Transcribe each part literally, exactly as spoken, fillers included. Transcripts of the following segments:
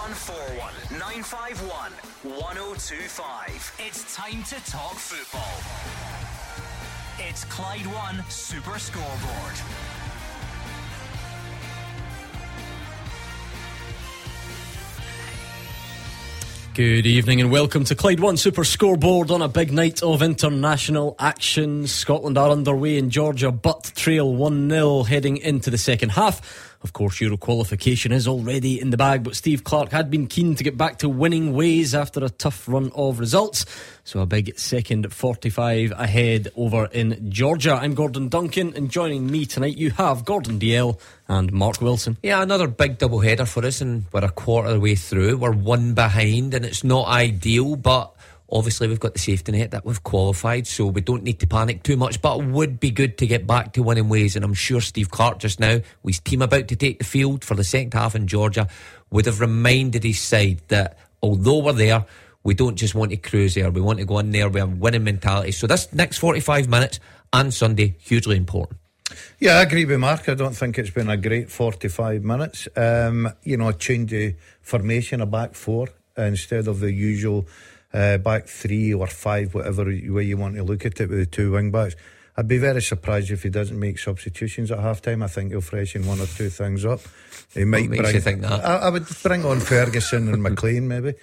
one four one, nine five one, one oh two five. It's time to talk football. It's Clyde One Super Scoreboard. Good evening and welcome to Clyde One Super Scoreboard on a big night of international action. Scotland are underway in Georgia but trail one nil heading into the second half. Of course, Euro qualification is already in the bag, but Steve Clarke had been keen to get back to winning ways after a tough run of results. So a big second forty-five ahead over in Georgia. I'm Gordon Duncan, and joining me tonight you have Gordon Dalziel and Mark Wilson. Yeah, another big double header for us, and we're a quarter of the way through. We're one behind, and it's not ideal, but obviously we've got the safety net that we've qualified, so we don't need to panic too much. But it would be good to get back to winning ways, and I'm sure Steve Clarke just now, with his team about to take the field for the second half in Georgia, would have reminded his side that although we're there, we don't just want to cruise there, we want to go in there with a winning mentality. So this next forty-five minutes and Sunday, hugely important. Yeah, I agree with Mark. I don't think it's been a great forty-five minutes. Um, you know, a change of formation, a back four instead of the usual uh, back three or five, whatever way you want to look at it, with the two wing backs. I'd be very surprised if he doesn't make substitutions at half time. I think he'll freshen one or two things up. He might what makes bring, you think that? I, I would bring on Ferguson and McLean maybe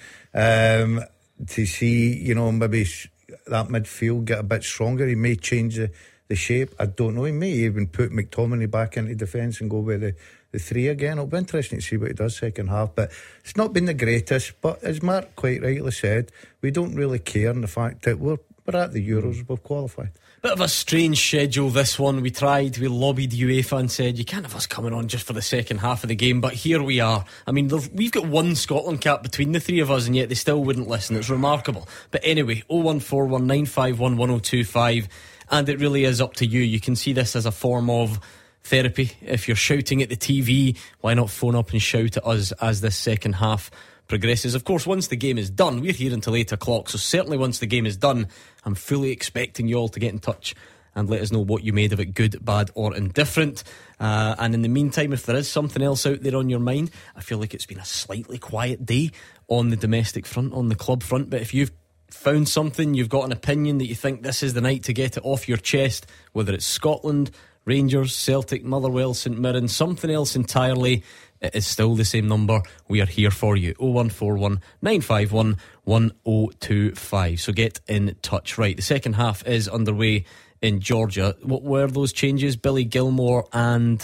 um, to see, you know, maybe that midfield get a bit stronger. He may change the, the shape. I don't know. He may even put McTominay back into defence and go with the, the three again. It'll be interesting to see what he does second half. But it's not been the greatest. But as Mark quite rightly said, we don't really care in the fact that we're, we're at the Euros. We've qualified. Bit of a strange schedule, this one. We tried, we lobbied UEFA and said you can't have us coming on just for the second half of the game, but here we are. I mean, we've got one Scotland cap between the three of us, and yet they still wouldn't listen. It's remarkable. But anyway, oh one four one, nine five one, one oh two five, and it really is up to you. You can see this as a form of therapy. If you're shouting at the T V, why not phone up and shout at us as this second half progresses. Of course, once the game is done, we're here until eight o'clock, so certainly once the game is done, I'm fully expecting you all to get in touch and let us know what you made of it, good, bad or indifferent. Uh, and in the meantime, if there is something else out there on your mind, I feel like it's been a slightly quiet day on the domestic front, on the club front, but if you've found something, you've got an opinion that you think this is the night to get it off your chest, whether it's Scotland, Rangers, Celtic, Motherwell, St Mirren, something else entirely, it is still the same number. We are here for you. oh one four one, nine five one, one oh two five. So get in touch. Right, the second half is underway in Georgia. What were those changes? Billy Gilmore and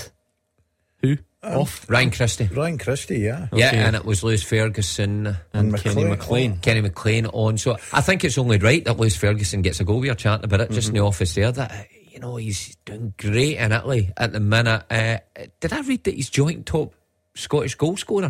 who? Um, Off? Ryan Christie. Ryan Christie, yeah. Yeah, okay. And it was Lewis Ferguson and, and McLean. Kenny McLean. Kenny McLean on. So I think it's only right that Lewis Ferguson gets a goal. We are chatting about it just mm-hmm. in the office there. That, you know, he's doing great in Italy at the minute. Uh, did I read that he's joint top Scottish goal scorer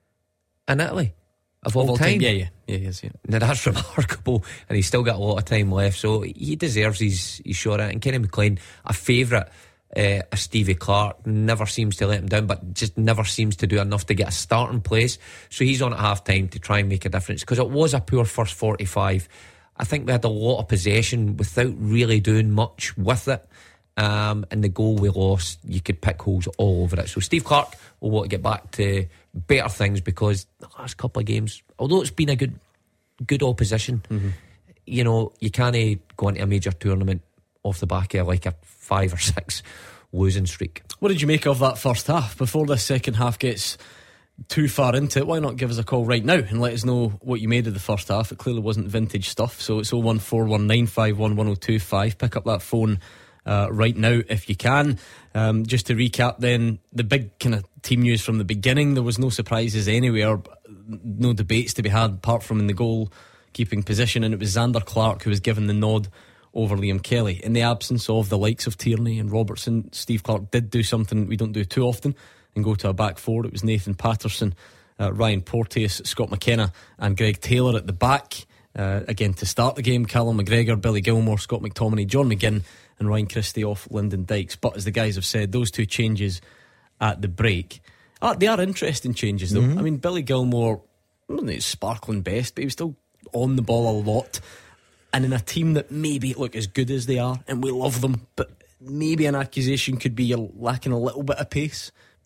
in Italy of all, of all time? time? Yeah, yeah, yeah, he is, yeah. Now that's remarkable, and he's still got a lot of time left, so he deserves his, his shot at it. And Kenny McLean, a favourite uh, of Stevie Clarke, never seems to let him down, but just never seems to do enough to get a starting place. So he's on at half time to try and make a difference, because it was a poor first forty-five. I think we had a lot of possession without really doing much with it. Um, and the goal we lost, you could pick holes all over it. So Steve Clarke will want to get back to better things, because the last couple of games, although it's been a good good opposition, mm-hmm. you know, you can't go into a major tournament off the back of like a five or six losing streak. What did you make of that first half? Before this second half gets too far into it, why not give us a call right now and let us know what you made of the first half? It clearly wasn't vintage stuff. So it's oh one four one, nine five one, one oh two five. Pick up that phone Uh, right now if you can. Um, just to recap then, the big kind of team news from the beginning, there was no surprises anywhere, no debates to be had apart from in the goal keeping position, and it was Zander Clark who was given the nod over Liam Kelly. In the absence of the likes of Tierney and Robertson, Steve Clarke did do something we don't do too often and go to a back four. It was Nathan Patterson, uh, Ryan Porteous, Scott McKenna and Greg Taylor at the back. Uh, again, to start the game, Callum McGregor, Billy Gilmore, Scott McTominay, John McGinn and Ryan Christie off Lyndon Dykes. But as the guys have said, those two changes at the break, ah, they are interesting changes though. Mm-hmm. I mean, Billy Gilmore, I don't know, he's sparkling best, but he was still on the ball a lot, and in a team that maybe look as good as they are and we love them, but maybe an accusation could be you're lacking a little bit of pace.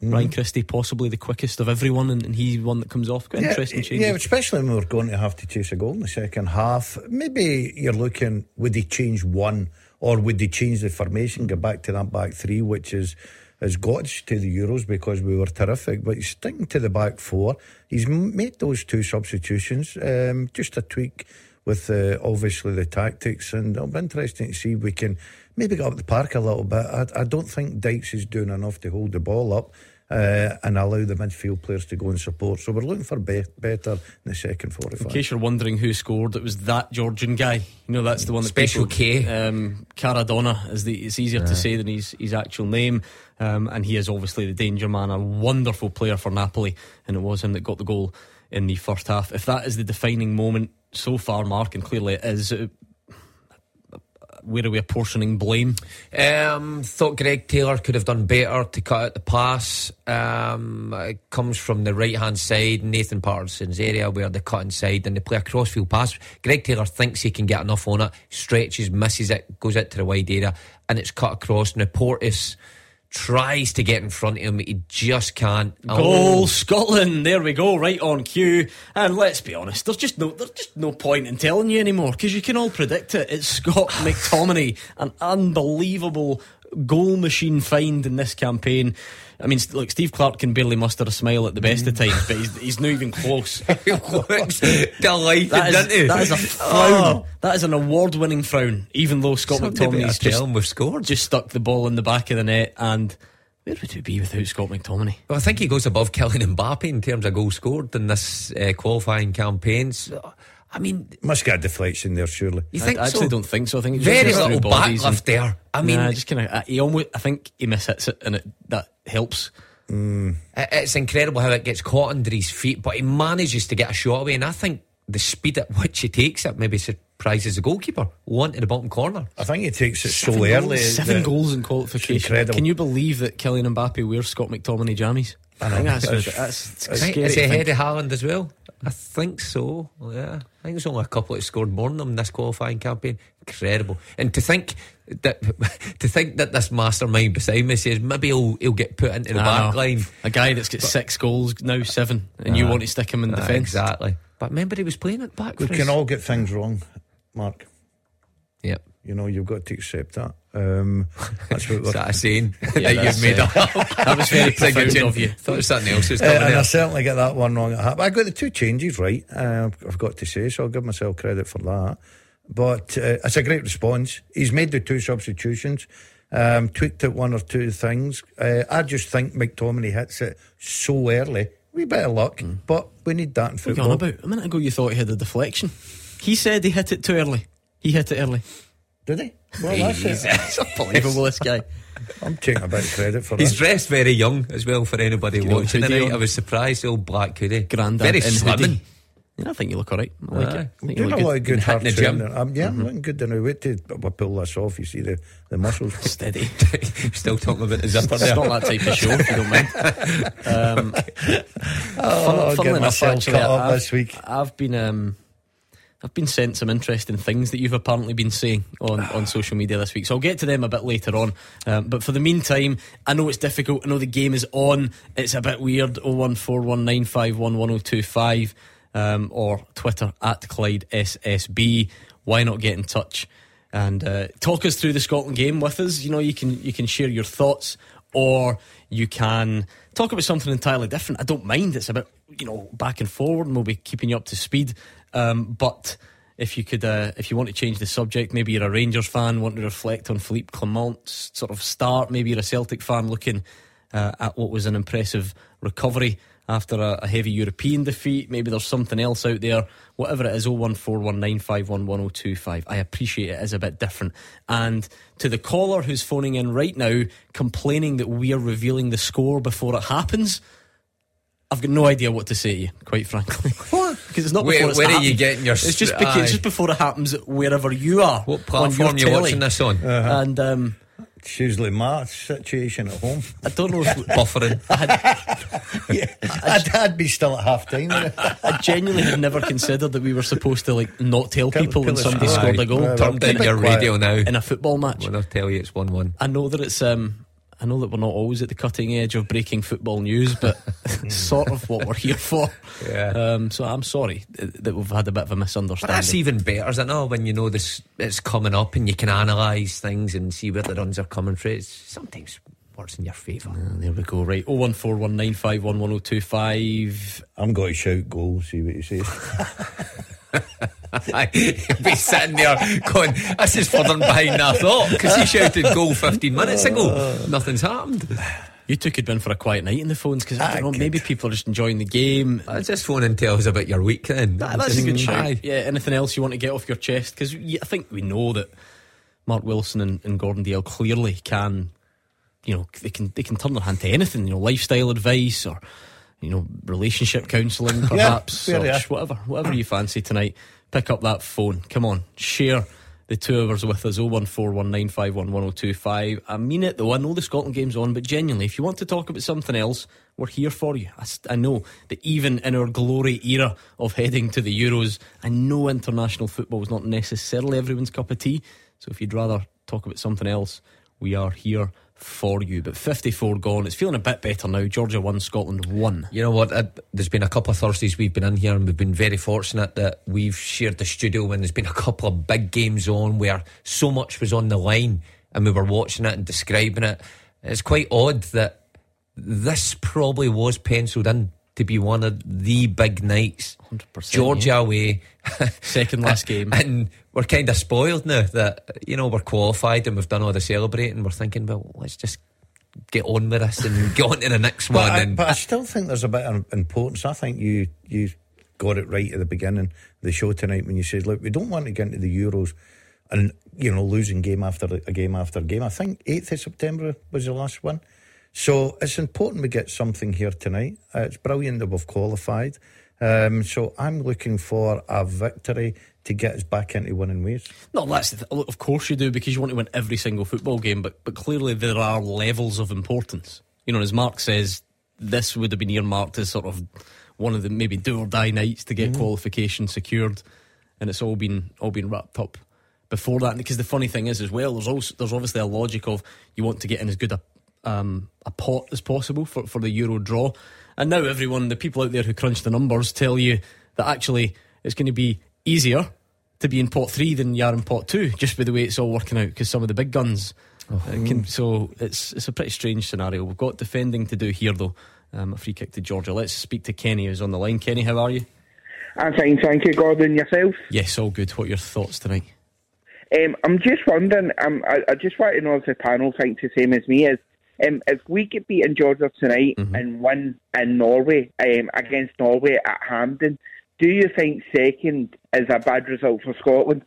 Ryan Christie possibly the quickest of everyone, and, and he's one that comes off. Quite yeah, interesting change. Yeah, especially when we're going to have to chase a goal in the second half. Maybe you're looking, would they change one, or would they change the formation, go back to that back three, which is has got us to the Euros because we were terrific. But he's sticking to the back four. He's made those two substitutions, um, just a tweak with uh, obviously the tactics, and it'll be interesting to see if we can maybe get up the park a little bit. I, I don't think Dykes is doing enough to hold the ball up uh, and allow the midfield players to go and support. So we're looking for be- better in the second forty-five. In case you're wondering who scored, it was that Georgian guy. You know, that's the one that Special people, K. um, Caradonna is the. It's easier yeah. to say than his his actual name, um, and he is obviously the danger man, a wonderful player for Napoli, and it was him that got the goal in the first half. If that is the defining moment so far, Mark, and clearly it is, uh, where are we apportioning blame? Um, thought Greg Taylor could have done better to cut out the pass. Um, it comes from the right hand side, Nathan Patterson's area, where they cut inside and they play a crossfield pass. Greg Taylor thinks he can get enough on it, stretches, misses it, goes out to the wide area, and it's cut across. Now Portis tries to get in front of him, he just can't. Goal, oh. Scotland, there we go, right on cue. And let's be honest, there's just no there's just no point in telling you anymore, because you can all predict it. It's Scott McTominay, an unbelievable goal machine find in this campaign. I mean, look, Steve Clark can barely muster a smile at the best of times, but he's, he's not even close. Delighted, that is, didn't he? that is a frown. Oh. That is an award-winning frown. Even though Scott McTominay's just, we've scored. just stuck the ball in the back of the net, and where would we be without Scott McTominay? Well, I think he goes above Kylian Mbappe in terms of goals scored in this uh, qualifying campaign. So, I mean, must get a deflection there, surely. You think I, I so? actually don't think so. I think it's very just little backlift there. I mean, nah, just kind of. He almost. I think he mishits it, and it that helps. Mm. It's incredible how it gets caught under his feet, but he manages to get a shot away. And I think the speed at which he takes it maybe surprises the goalkeeper. One to the bottom corner. I think he takes it seven so goals, early. Seven goals in qualification. Incredible. Can you believe that Kylian Mbappe wears Scott McTominay jammies? I think that's, that's, that's I think, is he ahead of Haaland as well? I think so. Yeah, I think there's only a couple that scored more than them in this qualifying campaign. Incredible. And to think that to think that this mastermind beside me says maybe he'll he'll get put into the back line. A guy that's got but, six goals now, seven, and uh, you want to stick him in uh, defence. Exactly. But remember, he was playing it back. We for can us. all get things wrong, Mark. Yep. You know, you've got to accept that. Um, that's what we're that a saying yeah, that you've made uh, up. That was very profound of you. Thought it was something else was coming uh, and there. I certainly get that one wrong. I got the two changes right, uh, I've got to say, so I'll give myself credit for that. But uh, it's a great response. He's made the two substitutions, um, tweaked out one or two things. uh, I just think McTominay hits it so early. We bit of luck, mm. but we need that in football. What are you on about? A minute ago you thought he had a deflection. He said he hit it too early. He hit it early. Did he? Well, that's it. It's unbelievable, this guy. I'm taking a bit of credit for He's that. dressed very young as well for anybody you watching tonight. On? I was surprised. Old black hoodie, Grandad, very slimming. Yeah, I think you look alright. I like uh, it. I think doing you look a lot of good hard the gym. Um, yeah, mm-hmm. I'm looking good now. Wait till we pull this off. You see the, the muscles steady. Still talking about the zipper. It's not that type of show, if you don't mind. Um, oh, fun, funnily enough, actually, cut up I've, this week. I've been um, I've been sent some interesting things that you've apparently been saying on, on social media this week, so I'll get to them a bit later on. Um, but for the meantime, I know it's difficult. I know the game is on. It's a bit weird. oh one four one nine five one one oh two five. Um, or Twitter at Clyde S S B. Why not get in touch and uh, talk us through the Scotland game with us? You know, you can you can share your thoughts, or you can talk about something entirely different. I don't mind. It's a bit, you know, back and forward, and we'll be keeping you up to speed. Um, but if you could, uh, if you want to change the subject, maybe you're a Rangers fan, want to reflect on Philippe Clement's sort of start. Maybe you're a Celtic fan looking uh, at what was an impressive recovery after a, a heavy European defeat. Maybe there's something else out there. Whatever it is, oh one four one nine five one one oh two five. I appreciate it is a bit different. And to the caller who's phoning in right now complaining that we are revealing the score before it happens, I've got no idea what to say to you, quite frankly. What? Because it's not where, before it's where happened. are you getting your It's just, because, it's just before it happens wherever you are. What platform are you telly. watching this on? Uh-huh. And um, it's usually my situation at home. I don't know if buffering. I had, yeah, I'd, I'd be still at half time. I genuinely had never considered that we were supposed to like not tell Tell- people tell when us somebody why. scored a goal. Right, Turn down your radio now in a football match. when I tell you it's one one. I know that it's um I know that we're not always at the cutting edge of breaking football news, but sort of what we're here for. Yeah. Um, so I'm sorry that we've had a bit of a misunderstanding. But that's even better, isn't it? When you know this, it's coming up and you can analyse things and see where the runs are coming from. It's sometimes works in your favour. Uh, there we go. Right, oh one four one nine five one one oh two five. I'm going to shout goal, see what you say. He'll be sitting there going, this is further behind than I thought, because he shouted goal fifteen minutes ago. Nothing's happened. You two could win for a quiet night in the phones, because I I don't know, could. maybe people are just enjoying the game. Uh, just phone and tell us about your week then. That, that's a good shout. Aye. Yeah, anything else you want to get off your chest? Because I think we know that Mark Wilson and, and Gordon Dale clearly can, you know, they can they can turn their hand to anything. You know, lifestyle advice or, you know, relationship counselling, perhaps, Yeah, or yeah. whatever, whatever you fancy tonight. Pick up that phone. Come on, share the two hours with us. oh one four one nine five one one oh two five. I mean it though. I know the Scotland game's on, but genuinely, if you want to talk about something else, we're here for you. I, I know that even in our glory era of heading to the Euros, I know international football is not necessarily everyone's cup of tea. So if you'd rather talk about something else, we are here for you. But fifty-four gone. It's feeling a bit better now. Georgia won, Scotland won. You know what? Uh, there's been a couple of Thursdays we've been in here and we've been very fortunate that we've shared the studio when there's been a couple of big games on where so much was on the line and we were watching it and describing it. It's quite odd that this probably was penciled in to be one of the big nights. one hundred percent, Georgia yeah. away. Second last game. And we're kind of spoiled now that, you know, we're qualified and we've done all the celebrating. We're thinking, well, let's just get on with this and get on to the next But one. I, and but I still think there's a bit of importance. I think you you got it right at the beginning of the show tonight when you said, look, we don't want to get into the Euros and, you know, losing game after a game after game. I think eighth of September was the last one. So it's important we get something here tonight. Uh, it's brilliant that we've qualified. Um, so I'm looking for a victory to get us back into winning ways. No, that's the th- of course you do, because you want to win every single football game, but but clearly there are levels of importance. You know, as Mark says, this would have been earmarked as sort of one of the maybe do or die nights to get mm-hmm. qualification secured, and it's all been all been wrapped up before that. Because the funny thing is, as well, there's also there's obviously a logic of you want to get in as good a um, a pot as possible for for the Euro draw. And now everyone, the people out there who crunch the numbers, tell you that actually it's going to be easier to be in pot three than you are in pot two, just by the way it's all working out, because some of the big guns oh. uh, can, so it's it's a pretty strange scenario. We've got defending to do here though. Um, a free kick to Georgia. Let's speak to Kenny who's on the line. Kenny, how are you? I'm fine, thank you. Gordon, yourself? Yes, all good. What are your thoughts tonight? Um, I'm just wondering, um, I, I just want to know if the panel thinks the same as me. Is um, if we get beaten Georgia tonight mm-hmm. and win in Norway um, against Norway at Hampden, do you think second is a bad result for Scotland?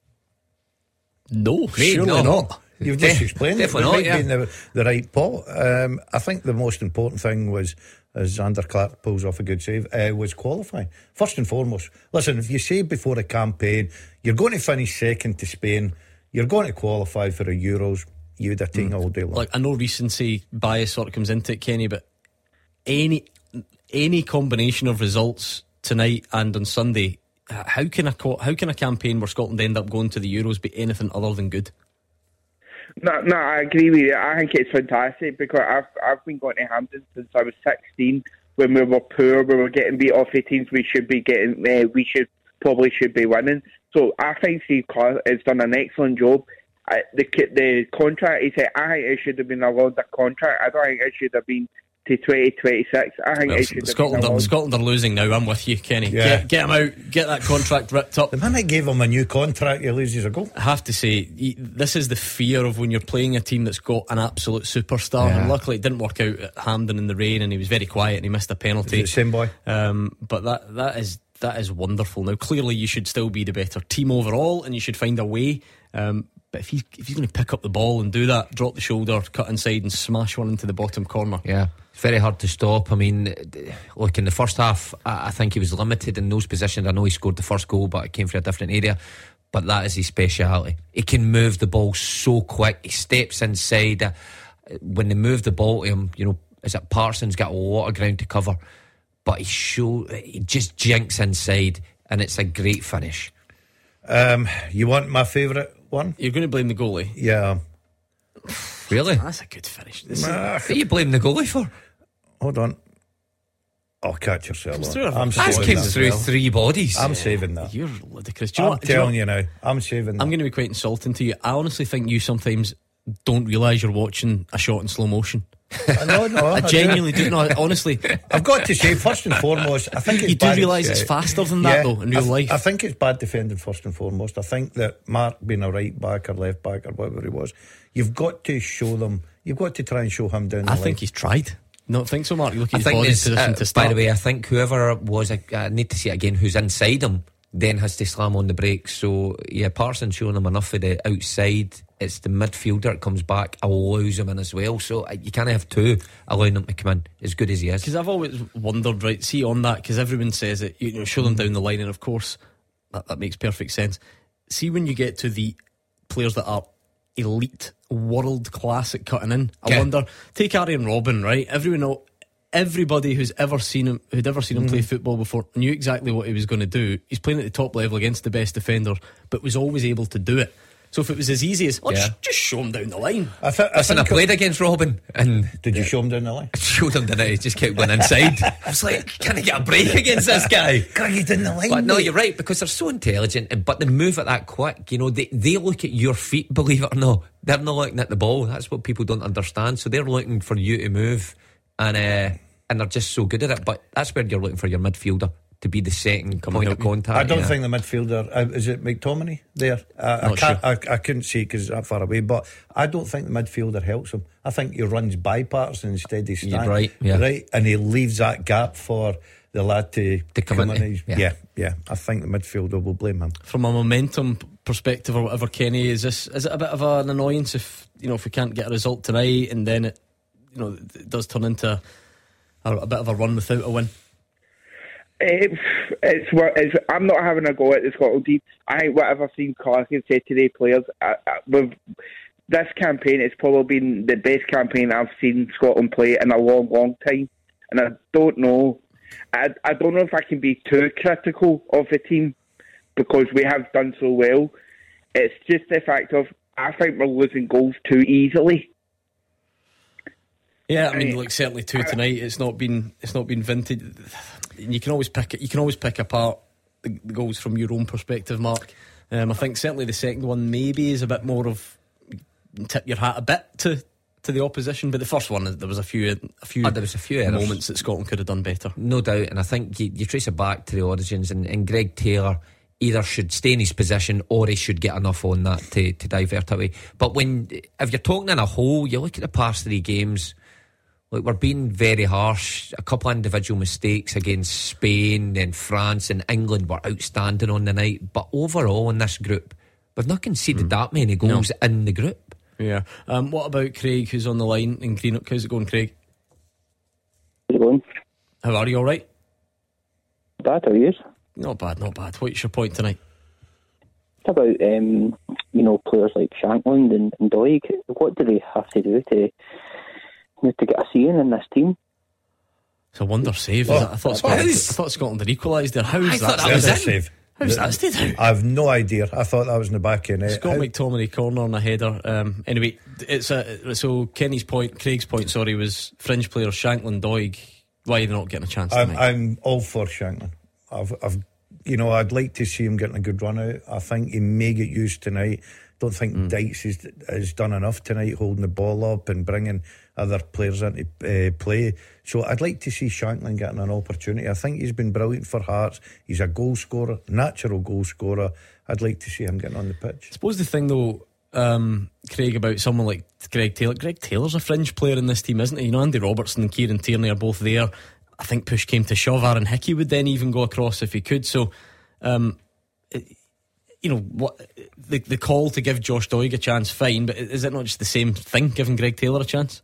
No, Me, surely no. not. You've just explained it. Definitely We not, might yeah. be in the, the right pot. Um, I think the most important thing was, as Xander Clark pulls off a good save, uh, was qualifying. First and foremost, listen, if you say before a campaign you're going to finish second to Spain, you're going to qualify for the Euros, you'd have taken mm. all day long. Like, I know recency bias sort of comes into it, Kenny, but any any combination of results tonight and on Sunday, how can a co- how can a campaign where Scotland end up going to the Euros be anything other than good? No, no, I agree with you. I think it's fantastic because I've I've been going to Hampden since I was sixteen. When we were poor, we were getting beat off the teams we should be getting. Uh, we should probably should be winning. So I think Steve Clark has done an excellent job. I, the the contract, he said, I think it should have been a longer contract. I don't think it should have been to twenty twenty-six. I think Well, it should Scotland, have been are, a Scotland are losing now. I'm with you, Kenny. Yeah. Get, get him out. Get that contract ripped up. The minute gave him a new contract, he loses a goal. I have to say, he- this is the fear of when you're playing a team that's got an absolute superstar. Yeah. And luckily, it didn't work out at Hampden in the rain, and he was very quiet and he missed a penalty. Is it the same boy? Um, but that that is that is wonderful. Now, clearly, you should still be the better team overall, and you should find a way. Um, but if he's if he's going to pick up the ball and do that, drop the shoulder, cut inside, and smash one into the bottom corner, Yeah, it's very hard to stop. I mean, look, in the first half, I I think he was limited in those positions. I know he scored the first goal, but it came from a different area. But that is his speciality. He can move the ball so quick. He steps inside. Uh, when they move the ball to him, you know, is it Parsons got a lot of ground to cover, but he show he just jinks inside, and it's a great finish. Um, you want my favourite one? you're going to blame the goalie. Yeah. Really? That's a good finish. This is- Ah, What are you blaming the goalie for? hold on. Oh, catch yourself. Comes on. through a- I'm That's saving came that. through well. three bodies. I'm saving that. You're ludicrous. Do you know I'm what- do you know telling what- you now. I'm saving that. I'm going to be quite insulting to you. I honestly think you sometimes don't realise you're watching a shot in slow motion. no, no, I I do. genuinely do. No, honestly, I've got to say, first and foremost, I think it's you do bad. realise it's faster than that, though, in real I, th- life. I think it's bad defending first and foremost. I think that Mark being a right back or left back or whatever he was, you've got to show them. You've got to try and show him down the I line. think he's tried. Don't think so, Mark. You look at I his think body there's, position uh, to start. by the way, I think whoever was, I, I need to see it again, who's inside him, then has to slam on the brakes. So, yeah, Parsons showing him enough of the outside. It's the midfielder that comes back, allows him in as well. So, uh, you can't have two allowing him to come in as good as he is. Because I've always wondered, right, see on that, because everyone says it, you know, show them down the line, and of course, that, that makes perfect sense. See when you get to the players that are elite, world class at cutting in, I Okay. wonder, take Arjen Robben, right? Everyone know, everybody who's ever seen him, who'd ever seen him play football before, knew exactly what he was going to do. He's playing at the top level against the best defender, but was always able to do it. So if it was as easy as, oh, Yeah. just, just show him down the line. I, th- I Listen, I think played against Robin and Did you show him down the line? I showed him that he just kept going inside. I was like, can I get a break against this guy? Can I get down the line? But no, mate? you're right, because they're so intelligent, and but they move at that quick. You know, they, they look at your feet, believe it or not. They're not looking at the ball. That's what people don't understand. So they're looking for you to move, and uh, and they're just so good at it. But that's where you're looking for your midfielder to be the second point of contact. I don't yeah. think the midfielder uh, is it McTominay there. Uh, I Not can't. I, I couldn't see because it's that far away. But I don't think the midfielder helps him. I think he runs by Patterson instead of stand. right, yeah. right, and he leaves that gap for the lad to, To come in. into, He's- yeah. yeah, yeah. I think the midfielder will blame him. From a momentum perspective or whatever, Kenny, is this is it a bit of an annoyance if you know if we can't get a result tonight and then it you know it does turn into a, a bit of a run without a win? It's, it's, it's, I'm not having a go at the Scotland team. I think whatever Steve Clark has said to the players, uh, uh, with this campaign, it's probably been the best campaign I've seen Scotland play in a long, long time. And I don't know, I, I don't know if I can be too critical of the team because we have done so well. It's just the fact of I think we're losing goals too easily. Yeah, I mean, I- like certainly two tonight. It's not been it's not been vintage. You can always pick it. You can always pick apart the, the goals from your own perspective, Mark. Um, I think certainly the second one maybe is a bit more of tip your hat a bit to, to the opposition, but the first one there was a few a few Oh, there was a few errors. moments that Scotland could have done better. No doubt, and I think you, you trace it back to the origins, and, and Greg Taylor either should stay in his position or he should get enough on that to, to divert away. But when if you're talking in a whole, you look at the past three games. Like we're being very harsh. A couple of individual mistakes against Spain and France and England were outstanding on the night. But overall in this group, we've not conceded that many goals in the group. Yeah. Um, what about Craig, who's on the line in Greenock? How's it going, Craig? How's it going? How are you? All right? Bad, how are you? Not bad, not bad. What's your point tonight? It's about, um, you know, players like Shankland and, and Doig. What do they have to do to to get a seeing in this team? It's a wonder save. Oh, is it? I thought Scotland, I is- thought Scotland had equalised there. How's I that? thought that stayed was out? it. Save. How's that stayed out? I've no idea. I thought that was in the back end. Scott McTominay corner on a header. Um, anyway, it's a so Kenny's point, Craig's point, sorry, was fringe players Shankland, Doig. Why are they not getting a chance I'm, tonight? I'm all for Shanklin. I've, I've, you know, I'd like to see him getting a good run out. I think he may get used tonight. Don't think Mm. Dykes has, has done enough tonight, holding the ball up and bringing other players into uh, play. So I'd like to see Shanklin getting an opportunity. I think he's been brilliant for Hearts. He's a goal scorer, natural goal scorer. I'd like to see him getting on the pitch. I suppose the thing though, um, Craig, about someone like Greg Taylor. Greg Taylor's a fringe player in this team, isn't he? You know, Andy Robertson and Kieran Tierney are both there. I think push came to shove, Aaron Hickey would then even go across if he could. So, um, it, you know, what the the call to give Josh Doig a chance, fine, but is it not just the same thing, giving Greg Taylor a chance?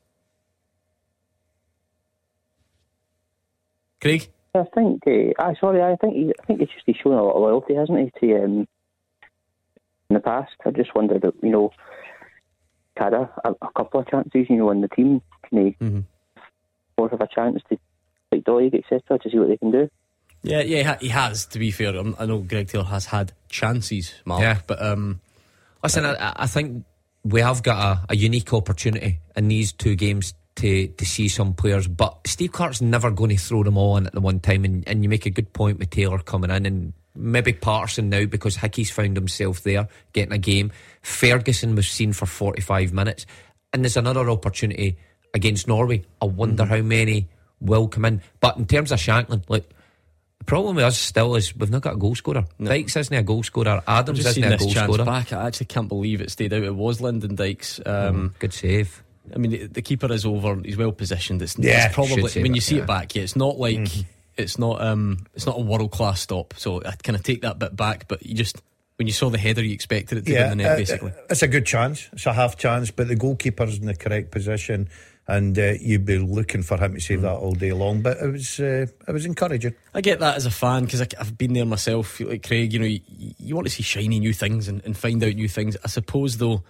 Craig? I think, uh, I sorry, I think he, I think it's just he's shown a lot of loyalty, hasn't he, to um, in the past. I just wondered, you know, had a, a, a couple of chances, you know, in the team, can he Mm-hmm. more of a chance to like Doig, et cetera, to see what they can do? Yeah, yeah, he ha- he has. To be fair, um, I know Greg Taylor has had chances, Mark, Yeah. but um, Listen, I, I think we have got a, a unique opportunity in these two games to, to see some players, but Steve Clarke's never going to throw them all in at the one time, and, and you make a good point with Taylor coming in, and maybe Patterson now because Hickey's found himself there getting a game. Ferguson was seen for forty-five minutes, and there's another opportunity against Norway. I wonder mm-hmm. how many will come in. But in terms of Shankland, like, the problem with us still is we've not got a goal scorer. No. Dykes isn't a goal scorer. Adams isn't a goal scorer. Back, I actually can't believe it stayed out. It was Lyndon Dykes. Um, mm, good save. I mean, the, the keeper is over. He's well positioned. It's, yeah, it's probably when it, you see yeah. it back. Yeah, it's not like mm-hmm. it's not um it's not a world class stop. So I kind of take that bit back. But you just when you saw the header, you expected it to yeah, go in the net. Uh, basically, it's a good chance. It's a half chance, but the goalkeeper's in the correct position. And uh, you'd be looking for him to save mm. that all day long. But it was uh, it was encouraging. I get that as a fan because I've been there myself. Like Craig, you know, you, you want to see shiny new things and, and find out new things. I suppose though,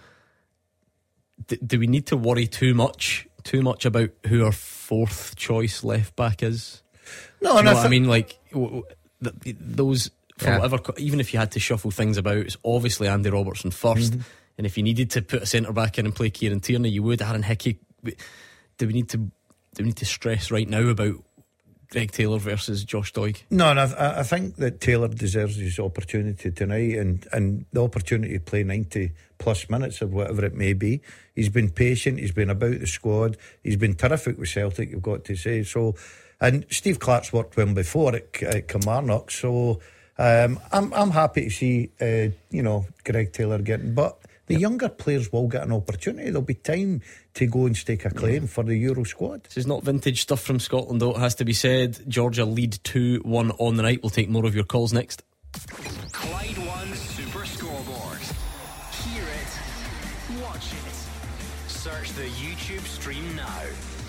d- do we need to worry too much, too much about who our fourth choice left back is? No, do you know I what th- I mean, like w- w- those for yeah. whatever. Even if you had to shuffle things about, it's obviously Andy Robertson first. Mm-hmm. And if you needed to put a centre back in and play Kieran Tierney, you would. Aaron Hickey. Do we need to do we need to stress right now about Greg Taylor versus Josh Doig? No, and I, I think that Taylor deserves his opportunity tonight, and, and the opportunity to play ninety plus minutes or whatever it may be. He's been patient. He's been about the squad. He's been terrific with Celtic, you've got to say. So, and Steve Clarke's worked with him before at, at Kilmarnock. So um, I'm I'm happy to see uh, you know Greg Taylor getting, but. The yep. younger players will get an opportunity. There'll be time to go and stake a claim yeah. for the Euro squad. This is not vintage stuff from Scotland, though, it has to be said. Georgia lead two one on the night. We'll take more of your calls next. Clyde One Super Scoreboard. Hear it, watch it. Search the YouTube stream now.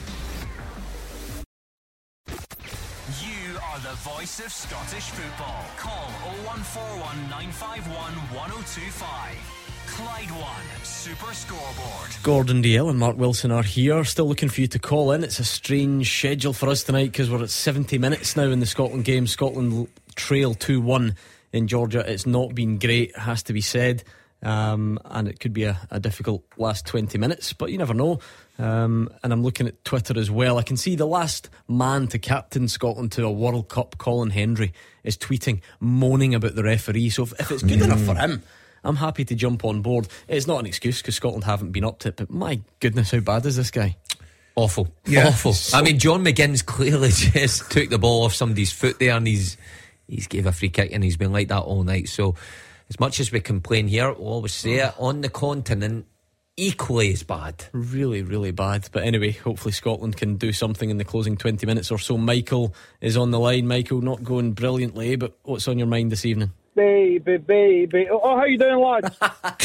You are the voice of Scottish football. Call oh one four one nine five one one oh two five. Clyde One Super Scoreboard. Gordon Dalziel and Mark Wilson are here, still looking for you to call in. It's a strange schedule for us tonight because we're at seventy minutes now in the Scotland game. Scotland trail two one in Georgia. It's not been great, has to be said, um, and it could be a, a difficult last twenty minutes, but you never know. Um, and I'm looking at Twitter as well. I can see the last man to captain Scotland to a World Cup, Colin Hendry, is tweeting, moaning about the referee. So if, if it's good enough for him, I'm happy to jump on board. It's not an excuse because Scotland haven't been up to it, but my goodness, how bad is this guy? Awful. Yeah. Awful. So I mean, John McGinn's clearly just took the ball off somebody's foot there, and he's he's gave a free kick, and he's been like that all night. So as much as we complain here, we'll always say it, on the continent, equally as bad. Really, really bad. But anyway, hopefully Scotland can do something in the closing twenty minutes or so. Michael is on the line. Michael, not going brilliantly, but what's on your mind this evening? Baby, baby. Oh, how you doing, lads?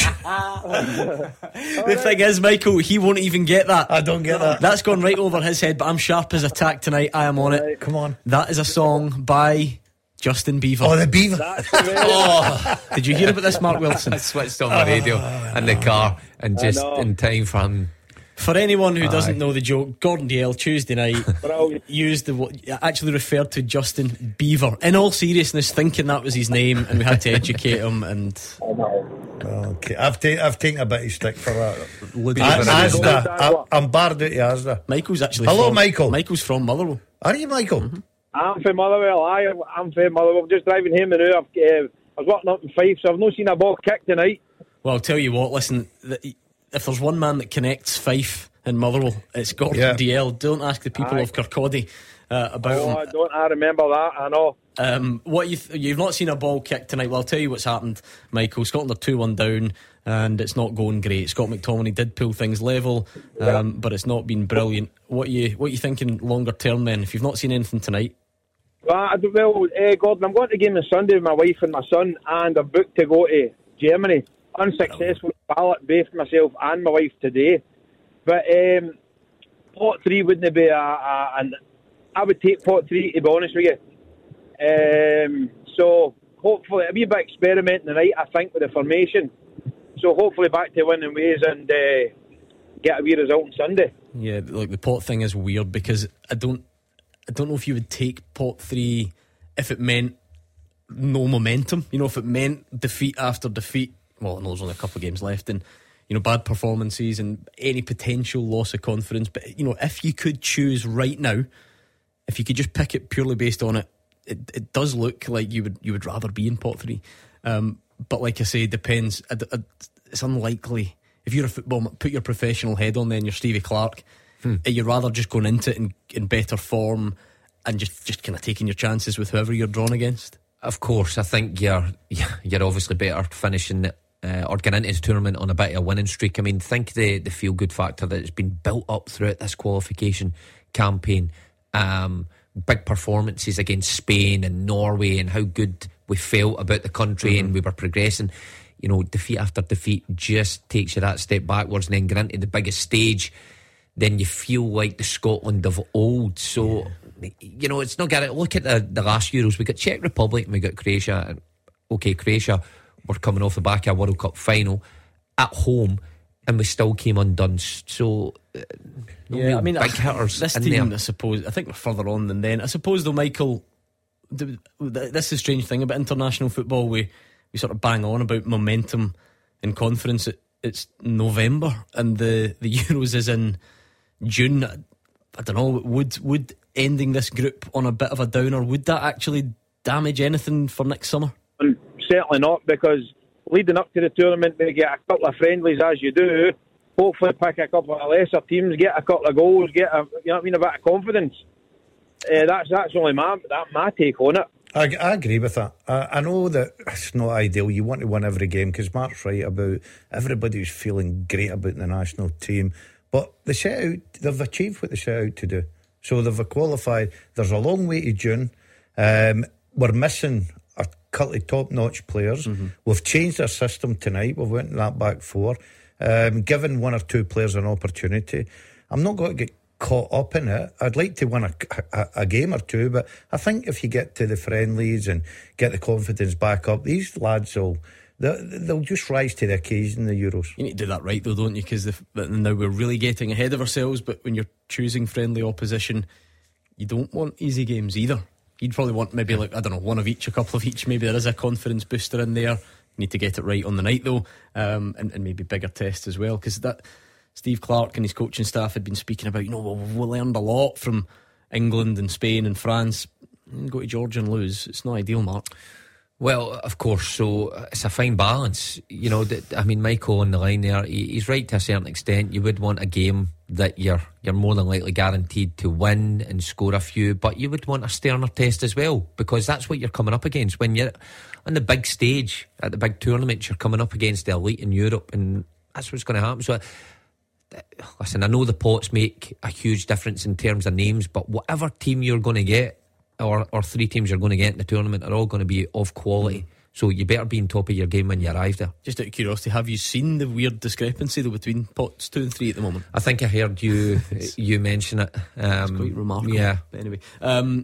The right. thing is, Michael, he won't even get that. I don't get that. That's gone right over his head, but I'm sharp as a tack tonight. I am on right. it. Come on. That is a song by Justin Bieber. Oh, the Beaver. That's the oh, did you hear about this, Mark Wilson? I switched on my radio in the car, and just in time for him. For anyone who Aye. doesn't know the joke, Gordon Dalziel Tuesday night used the actually referred to Justin Bieber in all seriousness, thinking that was his name, and we had to educate him. And okay, I've taken I've taken a bit of stick for that. A- Asda, I, I'm barred out of Asda. Michael's actually hello, from, Michael. Michael's from Motherwell. Are you, Michael? Mm-hmm. I'm from Motherwell. I, I'm from Motherwell. Just driving home and now. I've, uh, I was walking up in Fife, so I've not seen a ball kick tonight. Well, I'll tell you what. Listen, if there's one man that connects Fife and Motherwell, it's Gordon yeah. Dalziel. Don't ask the people Aye. of Kirkcaldy uh, about oh, him. I don't I remember that. I know. Um, what you th- you've not seen a ball kick tonight. Well, I'll tell you what's happened, Michael. Scotland are two one down, and it's not going great. Scott McTominay did pull things level, um, yeah. but it's not been brilliant. What you what you thinking longer term then? If you've not seen anything tonight. Well, I do, well uh, Gordon, I'm going to the game on Sunday with my wife and my son, and I'm booked to go to Germany. Unsuccessful ballot, both myself and my wife today. But um, pot three wouldn't be a, a an. I would take pot three, to be honest with you. Um, so hopefully it'll be a bit experiment tonight, I think, with the formation. So hopefully back to winning ways and uh, get a wee result on Sunday. Yeah, like the pot thing is weird because I don't, I don't know if you would take pot three if it meant no momentum. You know, if it meant defeat after defeat. Well, I know there's only a couple of games left, and you know, bad performances and any potential loss of confidence. But, you know, if you could choose right now, if you could just pick it purely based on it, it, it does look like you would you would rather be in pot three. Um, but like I say, it depends. It's unlikely. If you're a football, put your professional head on then, you're Stevie Clarke. Hmm. You're rather just going into it in, in better form and just, just kind of taking your chances with whoever you're drawn against. Of course, I think you're you're obviously better finishing it, uh, or getting into the tournament on a bit of a winning streak. I mean, think the, the feel good factor that has been built up throughout this qualification campaign. Um, big performances against Spain and Norway, and how good we felt about the country, mm-hmm. and we were progressing. You know, defeat after defeat just takes you that step backwards, and then get into the biggest stage, then you feel like the Scotland of old. So, yeah. you know, it's not got it. Look at the, the last Euros. We got Czech Republic and we got Croatia. And okay, Croatia were coming off the back of a World Cup final at home, and we still came undone. So, uh, no yeah, I mean, big hitters this in team, there. I suppose, I think we're further on than then. I suppose, though, Michael, th- th- this is a strange thing about international football. We we sort of bang on about momentum and confidence. It, it's November and the, the Euros is in June. I don't know, would would ending this group on a bit of a downer, would that actually damage anything for next summer? Certainly not, because leading up to the tournament, we get a couple of friendlies as you do. Hopefully pick a couple of lesser teams, get a couple of goals, get a, you know what I mean, a bit of confidence. Uh, that's that's only my that my take on it. I, I agree with that. I, I know that it's not ideal. You want to win every game, because Mark's right about everybody's feeling great about the national team. But they set out, they've achieved what they set out to do. So they've qualified. There's a long way to June. Um, we're missing a couple of top-notch players. Mm-hmm. We've changed our system tonight. We've went in that back four, um, given one or two players an opportunity. I'm not going to get caught up in it. I'd like to win a, a, a game or two, but I think if you get to the friendlies and get the confidence back up, these lads will... They'll just rise to the occasion, the Euros. You need to do that right, though, don't you? Because now we're really getting ahead of ourselves. But when you're choosing friendly opposition, you don't want easy games either. You'd probably want maybe, like, I don't know, one of each, a couple of each. Maybe there is a confidence booster in there. You need to get it right on the night, though, um, and, and maybe bigger tests as well. Because that Steve Clarke and his coaching staff had been speaking about, you know, well, we learned a lot from England and Spain and France. Go to Georgia and lose. It's not ideal, Mark. Well, of course, so it's a fine balance. You know, I mean, Michael on the line there, he's right to a certain extent. You would want a game that you're you're more than likely guaranteed to win and score a few, but you would want a sterner test as well, because that's what you're coming up against. When you're on the big stage, at the big tournaments, you're coming up against the elite in Europe, and that's what's going to happen. So, listen, I know the pots make a huge difference in terms of names, but whatever team you're going to get, Or, or three teams you're going to get in the tournament, are all going to be of quality. Mm. So you better be on top of your game when you arrive there. Just out of curiosity, have you seen the weird discrepancy though between pots two and three at the moment? I think I heard you you mention it. Um, it's quite remarkable. Yeah. But anyway, um,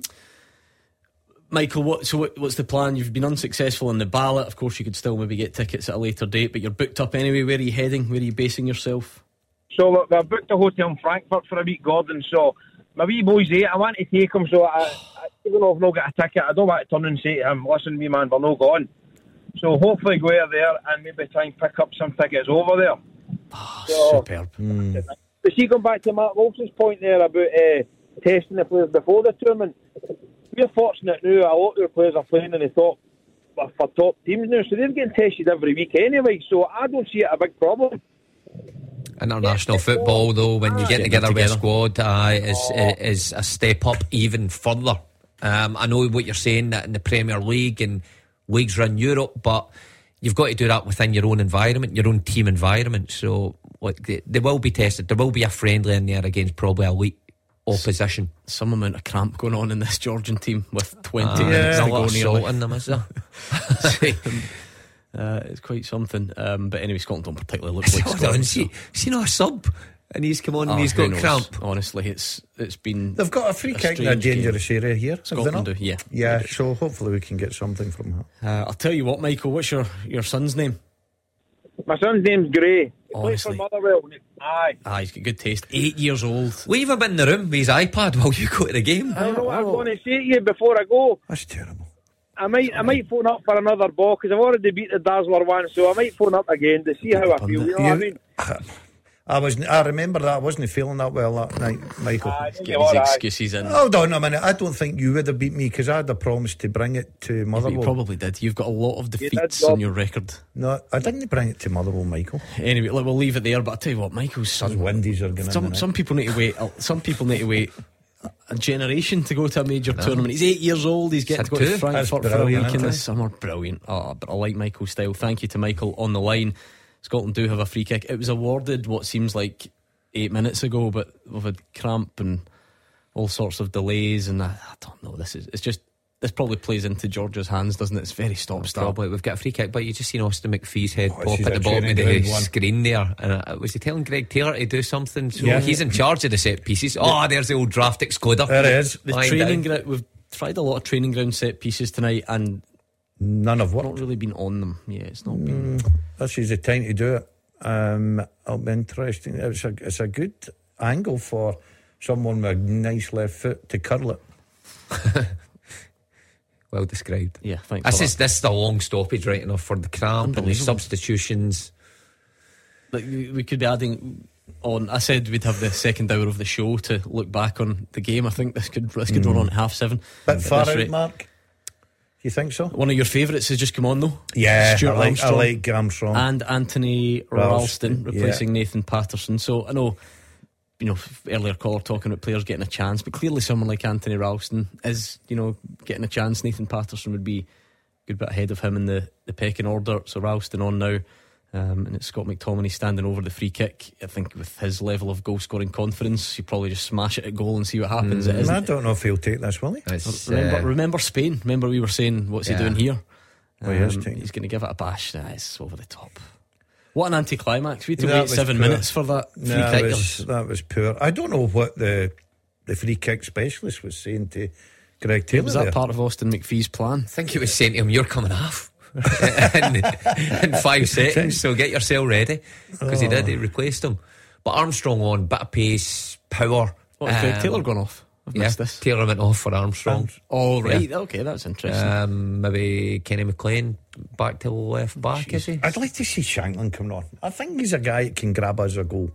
Michael, what, so what, what's the plan? You've been unsuccessful in the ballot. Of course, you could still maybe get tickets at a later date, but you're booked up anyway. Where are you heading? Where are you basing yourself? So look, I've booked a hotel in Frankfurt for a week, Gordon. So my wee boy's eight. I want to take him, so I, I, even though I've not got a ticket, I don't want to turn and say to him, listen, wee man, we're not going. So hopefully go out there and maybe try and pick up some tickets over there. Oh, so, superb. Mm. But see, going back to Mark Wilson's point there about uh, testing the players before the tournament, we're fortunate now, a lot of our players are playing in the top, for top teams now, so they're getting tested every week anyway, so I don't see it a big problem. International football, though, when you get together, together with a squad, uh, is, oh. is a step up even further. Um, I know what you're saying, that in the Premier League and leagues around Europe, but you've got to do that within your own environment, your own team environment. So like, they, they will be tested. There will be a friendly in there against probably elite opposition. Some amount of cramp going on in this Georgian team with twenty uh, minutes yeah. to go salt in them, is there? Uh, it's quite something, um, but anyway, Scotland don't particularly look like Hold on, Scotland. see, see, no, a sub, and he's come on oh, and he's got knows? cramp. Honestly, it's it's been. They've got a free a kick in a dangerous game. area here. Scotland do, yeah, yeah. So hopefully we can get something from that. Uh, I'll tell you what, Michael. What's your, your son's name? My son's name's Gray. He plays Honestly, for Motherwell. Aye, ah, he's got good taste. Eight years old. Leave him in the room with his iPad while you go to the game. I know what I'm going to say to you before I go. That's terrible. I might, I might phone up for another ball because I've already beat the Dazzler one, so I might phone up again to see how I feel. You know what I mean? I wasn't. I remember that I wasn't feeling that well that night, Michael. Ah, Get his excuses in. Hold on a minute. I don't think you would have beat me because I had a promise to bring it to Motherwell. You probably did. You've got a lot of did, defeats Bob. on your record. No, I didn't bring it to Motherwell, Michael. Anyway, look, we'll leave it there. But I tell you what, Michael's Those Windies are going some in. some people need to wait. Some people need to wait a generation to go to a major no. tournament. He's eight years old. He's getting to go to Frankfurt for a week in the summer. Brilliant. Oh, but I like Michael's style. Thank you to Michael on the line. Scotland do have a free kick. It was awarded what seems like eight minutes ago, but we've had cramp and all sorts of delays, and I, I don't know. This is it's just this probably plays into Georgia's hands, doesn't it? It's very stop start. Probably we've got a free kick, but you just seen Austin McPhee's head oh, pop at the bottom of the one. screen there. And uh, was he telling Greg Taylor to do something? So yeah. he's in charge of the set pieces. Oh, there's the old draft excluder. There it is. The training ground. We've tried a lot of training ground set pieces tonight, and none of what not really been on them. Yeah, it's not been. Mm, this is the time to do it. Um, it'll be interesting. It's a it's a good angle for someone with a nice left foot to curl it. Well described. Yeah, thanks. This is this is the long stoppage, right enough for the cramp and the substitutions. Like we could be adding on. I said we'd have the second hour of the show to look back on the game. I think this could this could mm. run on at half seven. Bit far out, Mark. You think so? One of your favourites has just come on though. Yeah, Stuart I like, Armstrong, I like Armstrong and Anthony Ralston replacing yeah. Nathan Patterson. So I know, you know, earlier caller talking about players getting a chance, but clearly someone like Anthony Ralston is, you know, getting a chance. Nathan Patterson would be a good bit ahead of him in the, the pecking order. So Ralston on now. Um, and it's Scott McTominay standing over the free kick. I think with his level of goal scoring confidence, you probably just smash it at goal and see what happens. Mm, it I don't know if he'll take this, will he? Remember, uh, remember Spain. Remember we were saying, what's yeah. he doing here? Um, well, he is he's going to give it a bash. Nah, it's over the top. What an anticlimax. We had to That wait seven poor. minutes for that free No, kick. that was, that was poor. I don't know what the the free kick specialist was saying to Greg Taylor. Was that there. part of Austin McPhee's plan? I think it was saying to him, "You're coming off." in, in five seconds, so get yourself ready, because oh. he did, he replaced him. But Armstrong on, bit of pace, power. What, has Greg um, Taylor gone off? I've yeah, missed this. Taylor went off for Armstrong. Oh right, yeah. Okay, that's interesting. Um, maybe Kenny McLean back to left back. Jeez. Is he? I'd like to see Shanklin coming on. I think he's a guy that can grab us a goal.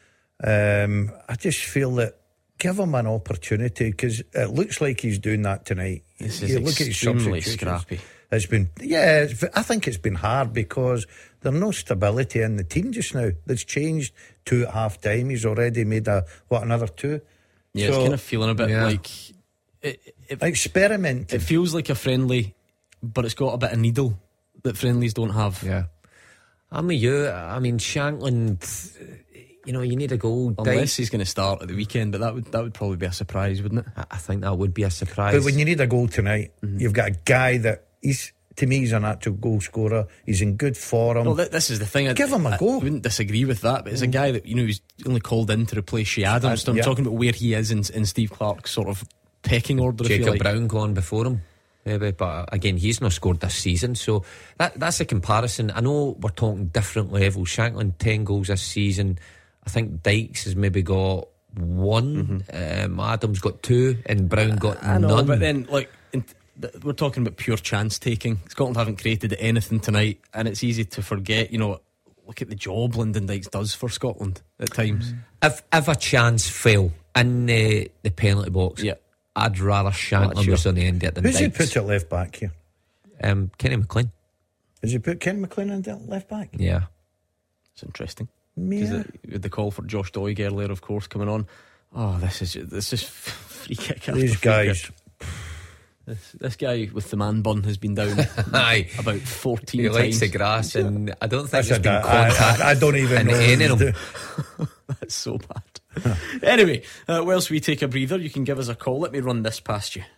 Um, I just feel that give him an opportunity, because it looks like he's doing that tonight. This you is look at his extremely substitutions. scrappy. It's been, yeah, it's, I think it's been hard because there's no stability in the team just now. It's changed two at half time. He's already made a, what, another two? Yeah, so, it's kind of feeling a bit yeah. like it, it, experiment. It feels like a friendly, but it's got a bit of needle that friendlies don't have. Yeah, I'm with you. I mean, Shanklin, you know, you need a goal. Unless he's going to start at the weekend, but that would that would probably be a surprise, wouldn't it? I think that would be a surprise. But when you need a goal tonight, mm-hmm. you've got a guy that he's, to me, he's an actual goal scorer. He's in good form. No, th- this is the thing. Give I, him a I, go. I wouldn't disagree with that, but it's mm. a guy that, you know, he's only called in to replace Shea Adams. So I'm yeah. talking about where he is in, in Steve Clark's sort of pecking order. Jacob if you like. Brown gone before him, maybe, but again, he's not scored this season, so that that's a comparison. I know we're talking different levels. Shanklin ten goals this season. I think Dykes has maybe got one. Mm-hmm. Um, Adams got two, and Brown got I, I know, none. but then like. In, we're talking about pure chance taking. Scotland haven't created anything tonight, and it's easy to forget, you know, look at the job Lyndon Dykes does for Scotland at times. If if a chance fell in the, the penalty box, yeah. I'd rather Shanklin sure. was on the end of it than Who's Dykes. he put at left back here? Um, Kenny McLean. Has he put Ken McLean in left back? Yeah. It's interesting. Yeah. The, the call for Josh Doig earlier, of course, coming on. Oh, this is this is free kick after These free guys. Kick. This, this guy with the man bun has been down Aye. about fourteen he times. He likes the grass, and I don't think That's there's been a, contact. I, I, I don't even know. Any of them. That's so bad. Anyway, uh, whilst we take a breather, you can give us a call. Let me run this past you.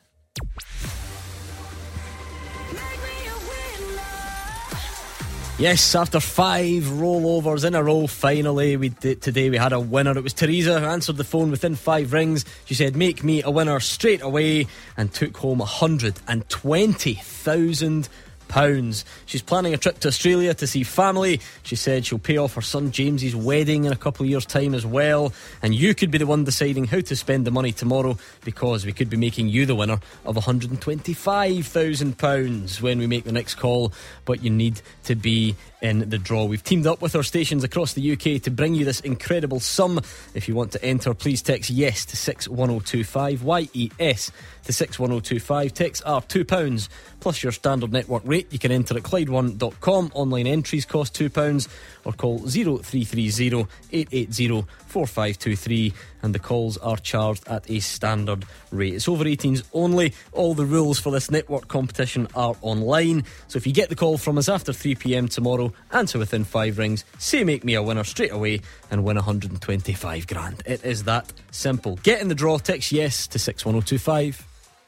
Yes, after five rollovers in a row, finally, we did, today we had a winner. It was Teresa who answered the phone within five rings. She said, make me a winner straight away, and took home one hundred twenty thousand pounds. She's planning a trip to Australia to see family. She said she'll pay off her son James's wedding in a couple of years' time as well. And you could be the one deciding how to spend the money tomorrow, because we could be making you the winner of one hundred twenty-five thousand pounds when we make the next call. But you need to be in the draw. We've teamed up with our stations across the U K to bring you this incredible sum. If you want to enter, please text yes to six one oh two five, Y E S to six one oh two five. Texts are two pounds plus your standard network rate. You can enter at Clyde one dot com. Online entries cost two pounds, or call oh three three oh, eight eight oh, four five two three, and the calls are charged at a standard rate. It's over eighteens only. All the rules for this network competition are online, so if you get the call from us after three p m tomorrow, answer within five rings, say make me a winner straight away, and win one hundred twenty-five grand. It is that simple. Get in the draw. Text yes to six one oh two five.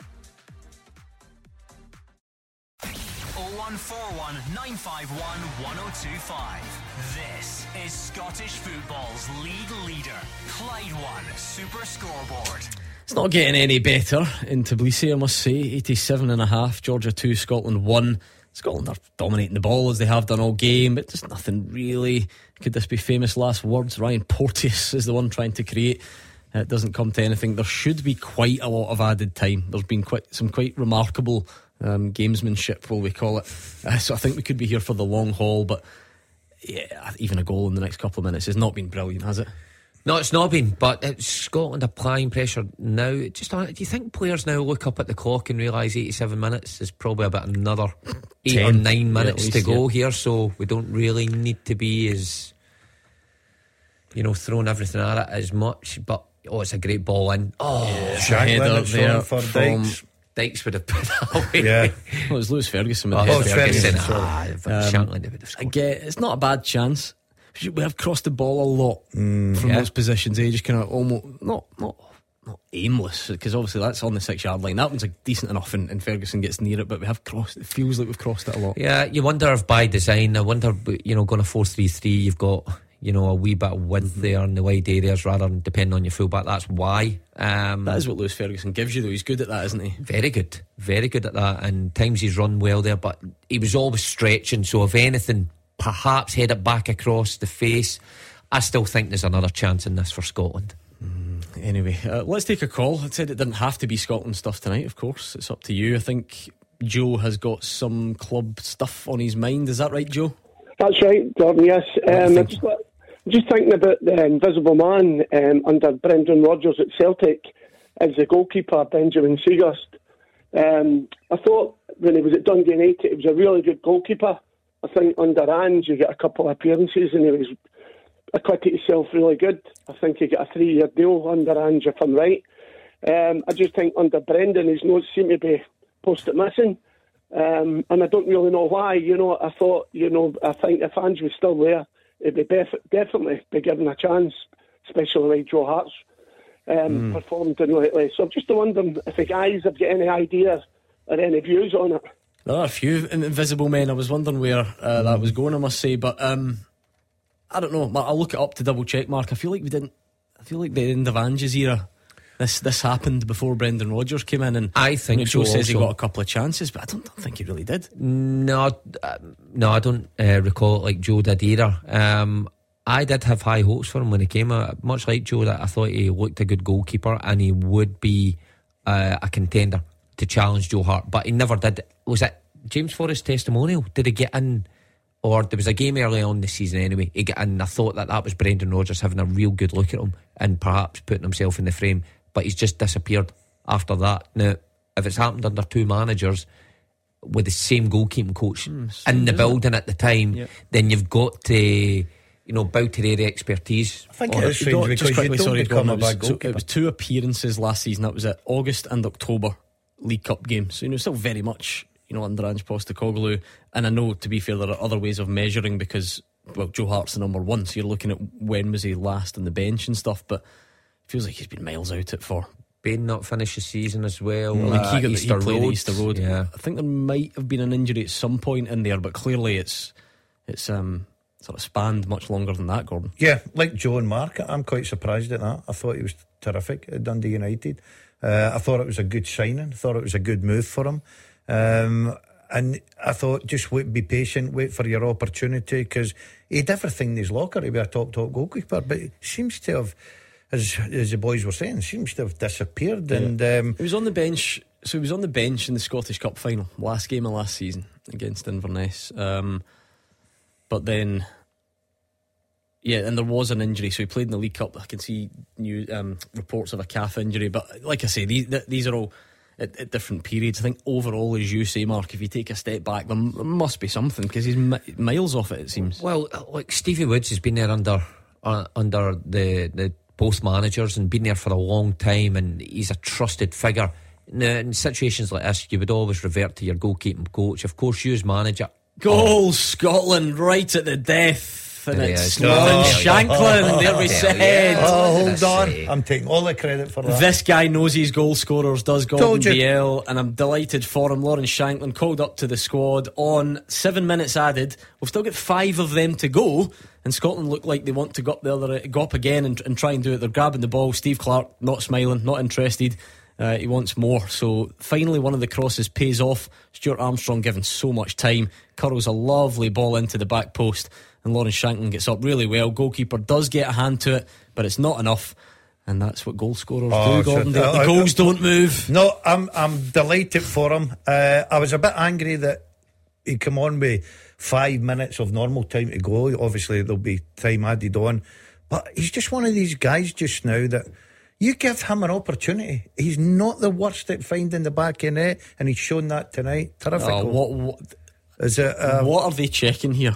oh one four one, nine five one, one oh two five. This is Scottish football's league leader, Clyde One Super Scoreboard. It's not getting any better in Tbilisi, I must say. eighty-seven and a half, Georgia two, Scotland one. Scotland are dominating the ball as they have done all game, but just nothing really. Could this be famous last words? Ryan Porteous is the one trying to create. It doesn't come to anything. There should be quite a lot of added time. There's been quite some quite remarkable um, gamesmanship, will we call it. Uh, so I think we could be here for the long haul, but yeah, even a goal in the next couple of minutes has not been brilliant, has it? No, it's not been, but it's Scotland applying pressure now. It just, do you think players now look up at the clock and realise eighty-seven minutes is probably about another eight ten, or nine minutes yeah, least, to go yeah. here, so we don't really need to be as, you know, throwing everything at it as much. But oh, it's a great ball in. Oh, yeah, Shanklin there for Dykes. Dykes would have put that away. Yeah, well, it was Lewis Ferguson with oh, the oh, Ferguson. Ferguson. Ah, um, Shanklin would have scored. I get it's not a bad chance. We have crossed the ball a lot mm, from yeah. those positions. Eh? Just kind of almost not not not aimless, because obviously that's on the six yard line. That one's like decent enough, and, and Ferguson gets near it. But we have crossed. It feels like we've crossed it a lot. Yeah, you wonder if by design. I wonder, you know, going a four three three, you've got, you know, a wee bit of width mm-hmm. there in the wide areas rather than depending on your fullback. That's why. Um, that is what Lewis Ferguson gives you, though. He's good at that, isn't he? Very good, very good at that. And times he's run well there, but he was always stretching. So if anything, perhaps head it back across the face. I still think there's another chance in this for Scotland. Mm, anyway, uh, let's take a call. I said it didn't have to be Scotland stuff tonight, of course. It's up to you. I think Joe has got some club stuff on his mind. Is that right, Joe? That's right, Gordon, yes. Um, I'm just, just thinking about the invisible man um, under Brendan Rodgers at Celtic as the goalkeeper, Benjamin Seagust. Um, I thought when he was at Dundee United, he was a really good goalkeeper. I think under Ange, you get a couple of appearances and he was acquitted himself really good. I think he got a three-year deal under Ange, if I'm right. Um, I just think under Brendan, his notes seem to be posted missing. Um, and I don't really know why. You know, I thought, you know, I think if Ange was still there, he'd be bef- definitely be given a chance, especially the way Joe Hart's um, mm. performed in lately. So I'm just wondering if the guys have got any ideas or any views on it. There are a few invisible men. I was wondering where uh, that was going, I must say, but um, I don't know. I'll look it up to double check, Mark. I feel like we didn't. I feel like the end of Ange's era, this this happened before Brendan Rodgers came in, and I think you know, Joe so says also. he got a couple of chances, but I don't, don't think he really did. No, uh, no, I don't uh, recall it like Joe did either. Um, I did have high hopes for him when he came. Uh, much like Joe, that I thought he looked a good goalkeeper and he would be uh, a contender to challenge Joe Hart, but he never did. Was it James Forrest's testimonial? Did he get in? Or there was a game early on this season anyway, he got in. I thought that that was Brendan Rodgers having a real good look at him and perhaps putting himself in the frame, but he's just disappeared after that. Now, if it's happened under two managers with the same goalkeeping coach mm, in the building it? at the time, yep. then you've got to, you know, bow to their expertise. I think it is strange because just quickly, you don't sorry, become a bad goalkeeper. It was two appearances last season. That was at August and October League Cup games. So, you know, still very much, you know, under Ange Postecoglou. And I know, to be fair, there are other ways of measuring because, well, Joe Hart's the number one, so you're looking at when was he last on the bench and stuff, but it feels like he's been miles out it for. Bain not finished the season as well. Mm, like uh, he got Easter he Road. Easter Road. Yeah. I think there might have been an injury at some point in there, but clearly it's it's um sort of spanned much longer than that, Gordon. Yeah, like Joe and Mark, I'm quite surprised at that. I thought he was terrific at Dundee United. Uh, I thought it was a good signing. I thought it was a good move for him. Um, And I thought, just wait, be patient, wait for your opportunity, because he had everything in his locker to be a top, top goalkeeper, but he seems to have, as, as the boys were saying, seems to have disappeared. Yeah. And um, he was on the bench, so he was on the bench in the Scottish Cup final, last game of last season against Inverness. Um, but then, yeah, and there was an injury, so he played in the League Cup. I can see new um, reports of a calf injury, but like I say, these, these are all At, at different periods. I think overall, as you say, Mark, if you take a step back, there m- must be something, because he's mi- miles off it, it seems. Well, like Stevie Woods has been there under uh, under the, the both managers and been there for a long time, and he's a trusted figure. Now, in situations like this, you would always revert to your goalkeeping coach. Of course, you as manager. Goal, oh. Scotland, right at the death. And There it's he is. Lauren Oh, Shanklin. oh, There we oh, said. yeah. Oh, What hold did I on. say? I'm taking all the credit for that. This guy knows his goal scorers, does Gordon Told you. Biel, and I'm delighted for him. Lauren Shanklin called up to the squad on seven minutes added. We've still got five of them to go, and Scotland look like they want to go up the other, go up again and, and try and do it. They're grabbing the ball. Steve Clark not smiling, not interested. Uh, he wants more. So finally, one of the crosses pays off. Stuart Armstrong given so much time, curls a lovely ball into the back post, and Lauren Shanklin gets up really well. Goalkeeper does get a hand to it, but it's not enough. And that's what goal scorers Oh, do, Gordon. so- The, the uh, goals uh, don't move. No, I'm I'm delighted for him. Uh, I was a bit angry that he come on with five minutes of normal time to go. Obviously, there'll be time added on, but he's just one of these guys just now that you give him an opportunity. He's not the worst at finding the back of net, and he's shown that tonight. Terrific. Oh, what, what, Is it? Uh, what are they checking here?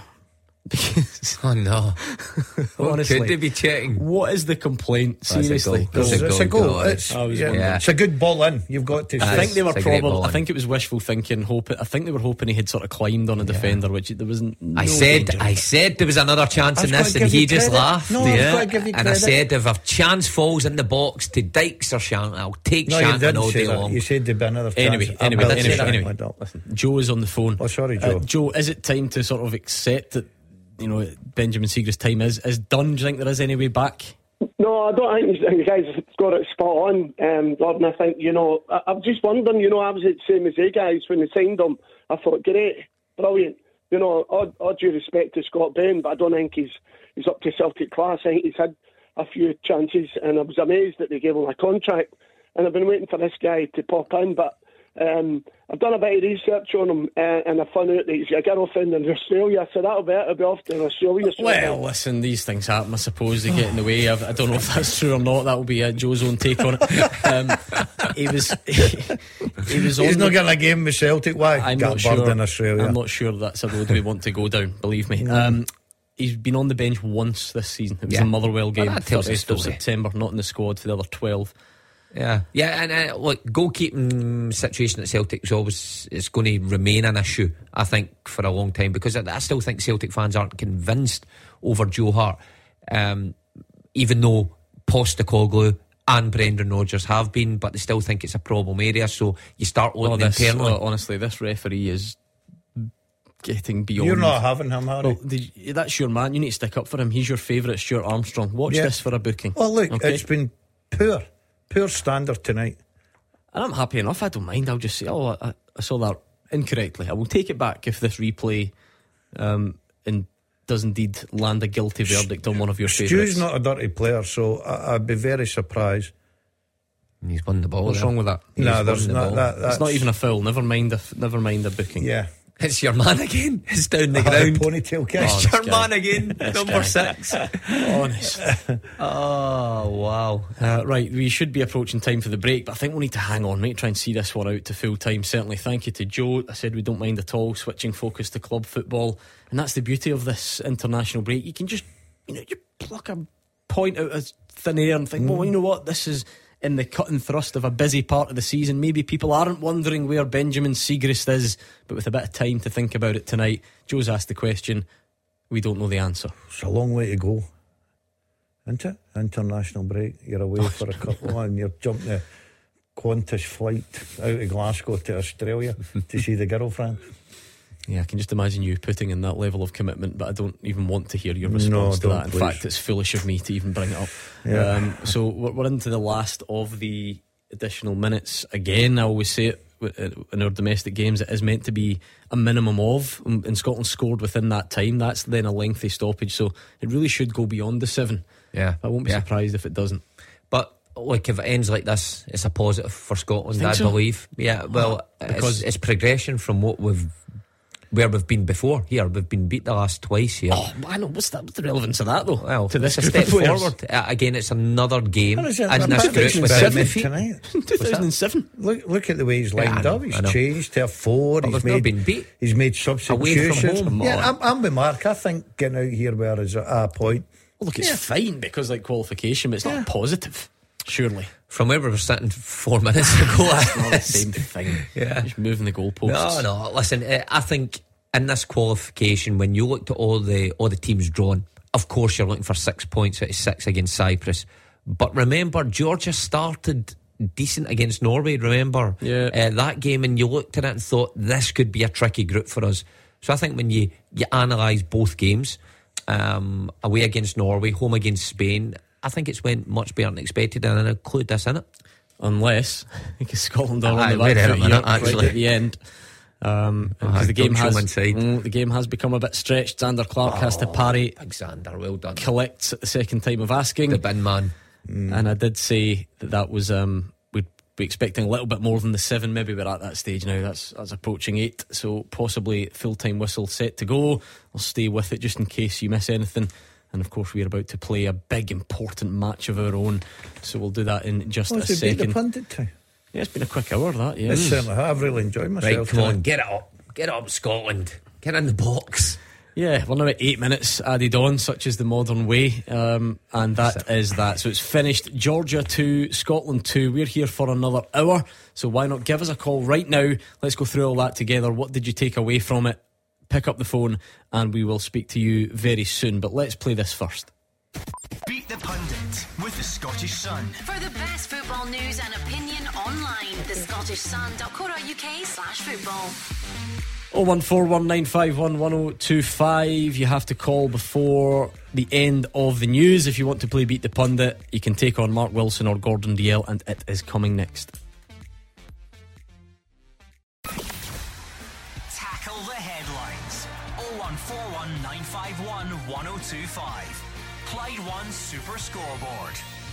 Because Oh no! What honestly, could they be checking? what is the complaint? That's a Seriously, goal. That's It's, a it's a goal, goal. goal, It's, I was yeah, wondering. it's a good ball in. You've got to I say. think they were It's a great probably. ball I in. think it was wishful thinking. Hope. I think they were hoping he had sort of climbed on a defender, which there was. No I said, danger. I said there was another chance I've in got this, to and give he you just credit. laughed. No, I've yeah. got to give you and I credit. said, if a chance falls in the box to Dykes or Shanklin, I'll take No, you Shanklin didn't all say day that. long. You said there'd be another chance. Anyway, I anyway, will anyway, say that, anyway. my dog. Listen, Joe is on the phone. Oh, sorry, Uh, Joe. Joe, is it time to sort of accept that, you know, Benjamin Seagrave's time is is done? Do you think there is any way back? No, I don't think you guys have got it spot on, um, Gordon. I think, you know, I, I'm just wondering, you know, I was the same as you guys when they signed him. I thought, great, brilliant. You know, all, all due respect to Scott Bain, but I don't think he's he's up to Celtic class. I think he's had a few chances, and I was amazed that they gave him a contract. And I've been waiting for this guy to pop in, but um, I've done a bit of research on him, uh, and I found out that he's got a girlfriend in Australia, so that'll be it. I'll be off to Australia. So Well, listen, these things happen. I suppose they get in the way. I've, I don't know if that's true or not. That will be uh, Joe's own take on it. Um, he was, he was. He's on not the, getting a game with Celtic. Why? I'm Got not bird sure. in Australia. I'm not sure that's a road we want to go down. Believe me. Um, he's been on the bench once this season. It was Yeah. a Motherwell game, Well, that tells the thirtieth of story. September. Not in the squad for the other twelve. Yeah, yeah, and uh, look, goalkeeping situation at Celtic is always it's going to remain an issue, I think, for a long time, because I, I still think Celtic fans aren't convinced over Joe Hart, um, even though Postecoglou and Brendan Rodgers have been, but they still think it's a problem area. So you start Oh, looking this, internally. oh, honestly, this referee is getting beyond. You're not having him, Harry. Well, did you- that's your man. You need to stick up for him. He's your favourite, Stuart Armstrong. Watch Yeah. this for a booking. Well, look, Okay? it's been poor, poor standard tonight. And I'm happy enough. I don't mind. I'll just say, oh, I, I saw that incorrectly. I will take it back if this replay um, and does indeed land a guilty verdict on one of your Stu's favourites. not a dirty player, so I, I'd be very surprised. He's won the ball. What's there. wrong with that? He's No, won there's the not ball. that. That's It's not even a foul. Never mind a never mind a booking. Yeah. It's your man again. It's down the Oh, the ground. ponytail guy. Oh, It's this your guy. man again. Number guy. six. Honest. Oh wow. Uh, right, we should be approaching time for the break, but I think we need to hang on, mate. Try and see this one out to full time. Certainly, thank you to Joe. I said we don't mind at all switching focus to club football, and that's the beauty of this international break. You can just, you know, you pluck a point out of thin air and think, well, you know what, this is in the cut and thrust of a busy part of the season. Maybe people aren't wondering where Benjamin Seagraves is, but with a bit of time to think about it tonight, Joe's asked the question. We don't know the answer. It's a long way to go, isn't it? International break. You're away for a couple, and you're jumping a Qantas flight out of Glasgow to Australia to see the girlfriend. Yeah, I can just imagine you putting in that level of commitment, but I don't even want to hear your response No, to don't, that. In please. fact, it's foolish of me to even bring it up. Yeah. Um, so we're, we're into the last of the additional minutes. Again, I always say it, in our domestic games, it is meant to be a minimum of, and Scotland scored within that time. That's then a lengthy stoppage, so it really should go beyond the seven. Yeah, I won't be yeah. surprised if it doesn't. But like, if it ends like this, it's a positive for Scotland, I so? believe. Yeah, well, because it's, it's progression from what we've where we've been before. Here, we've been beat the last twice here. Oh, I know. What's that? What's the relevance of that, though? Well, to this it's a group step of players? forward. Uh, again, it's another game in What is it? this I'm group predicting with Birmingham seven feet. tonight. two thousand seven. Look, look at the way he's Yeah, lined I know, up. He's I know. changed to a four. But He's we've not made, been beat. he's made Away substitutions. from home. Yeah, I'm, I'm with Mark. I think getting out here where is a, a point. Well, look, it's Yeah. fine because like qualification, but it's not positive. Surely, From where we were sitting four minutes ago, it's not the same thing. Yeah. Just moving the No, goalposts. no. Listen, uh, I think in this qualification, when you looked at all the all the teams drawn, of course you're looking for six points out of six against Cyprus. But remember, Georgia started decent against Norway. Remember, Yeah. uh, that game, and you looked at it and thought this could be a tricky group for us. So I think when you you analyse both games, um, away against Norway, home against Spain, I think it's went much better than expected, and I include this in it. Unless because Scotland are Aye, on the wait back a foot minute, here right actually. at the end. Um, Aye, because the game don't show has one side. mm, the game has become a bit stretched. Xander Clark has to parry, Big Xander, well done. collects at the second time of asking, The bin man. and I did say that that was um, we'd be expecting a little bit more than the seven. Maybe we're at that stage now. That's that's approaching eight, so possibly full time whistle set to go. I'll stay with it just in case you miss anything. And of course, we're about to play a big, important match of our own, so we'll do that in just What's a it beat the second. pundit to? Yeah, it's been a quick hour, that. Yeah, Yes, certainly. I've really enjoyed myself. Right, come on, tonight. get it up. Get it up, Scotland. Get in the box. Yeah, we're now at eight minutes added on, such is the modern way, um, and that is that. So it's finished. Georgia two, Scotland two. We're here for another hour, so why not give us a call right now? Let's go through all that together. What did you take away from it? Pick up the phone and we will speak to you very soon, but let's play this first. Beat the Pundit with the Scottish Sun. For the best football news and opinion online, the scottish sun dot co dot uk slash football. oh one four one nine five one one oh two five. You have to call before the end of the news if you want to play Beat the Pundit. You can take on Mark Wilson or Gordon Dalziel, and it is coming next. Tackle the headlines. oh one four one nine five one one oh two five. Clyde One Super Scoreboard.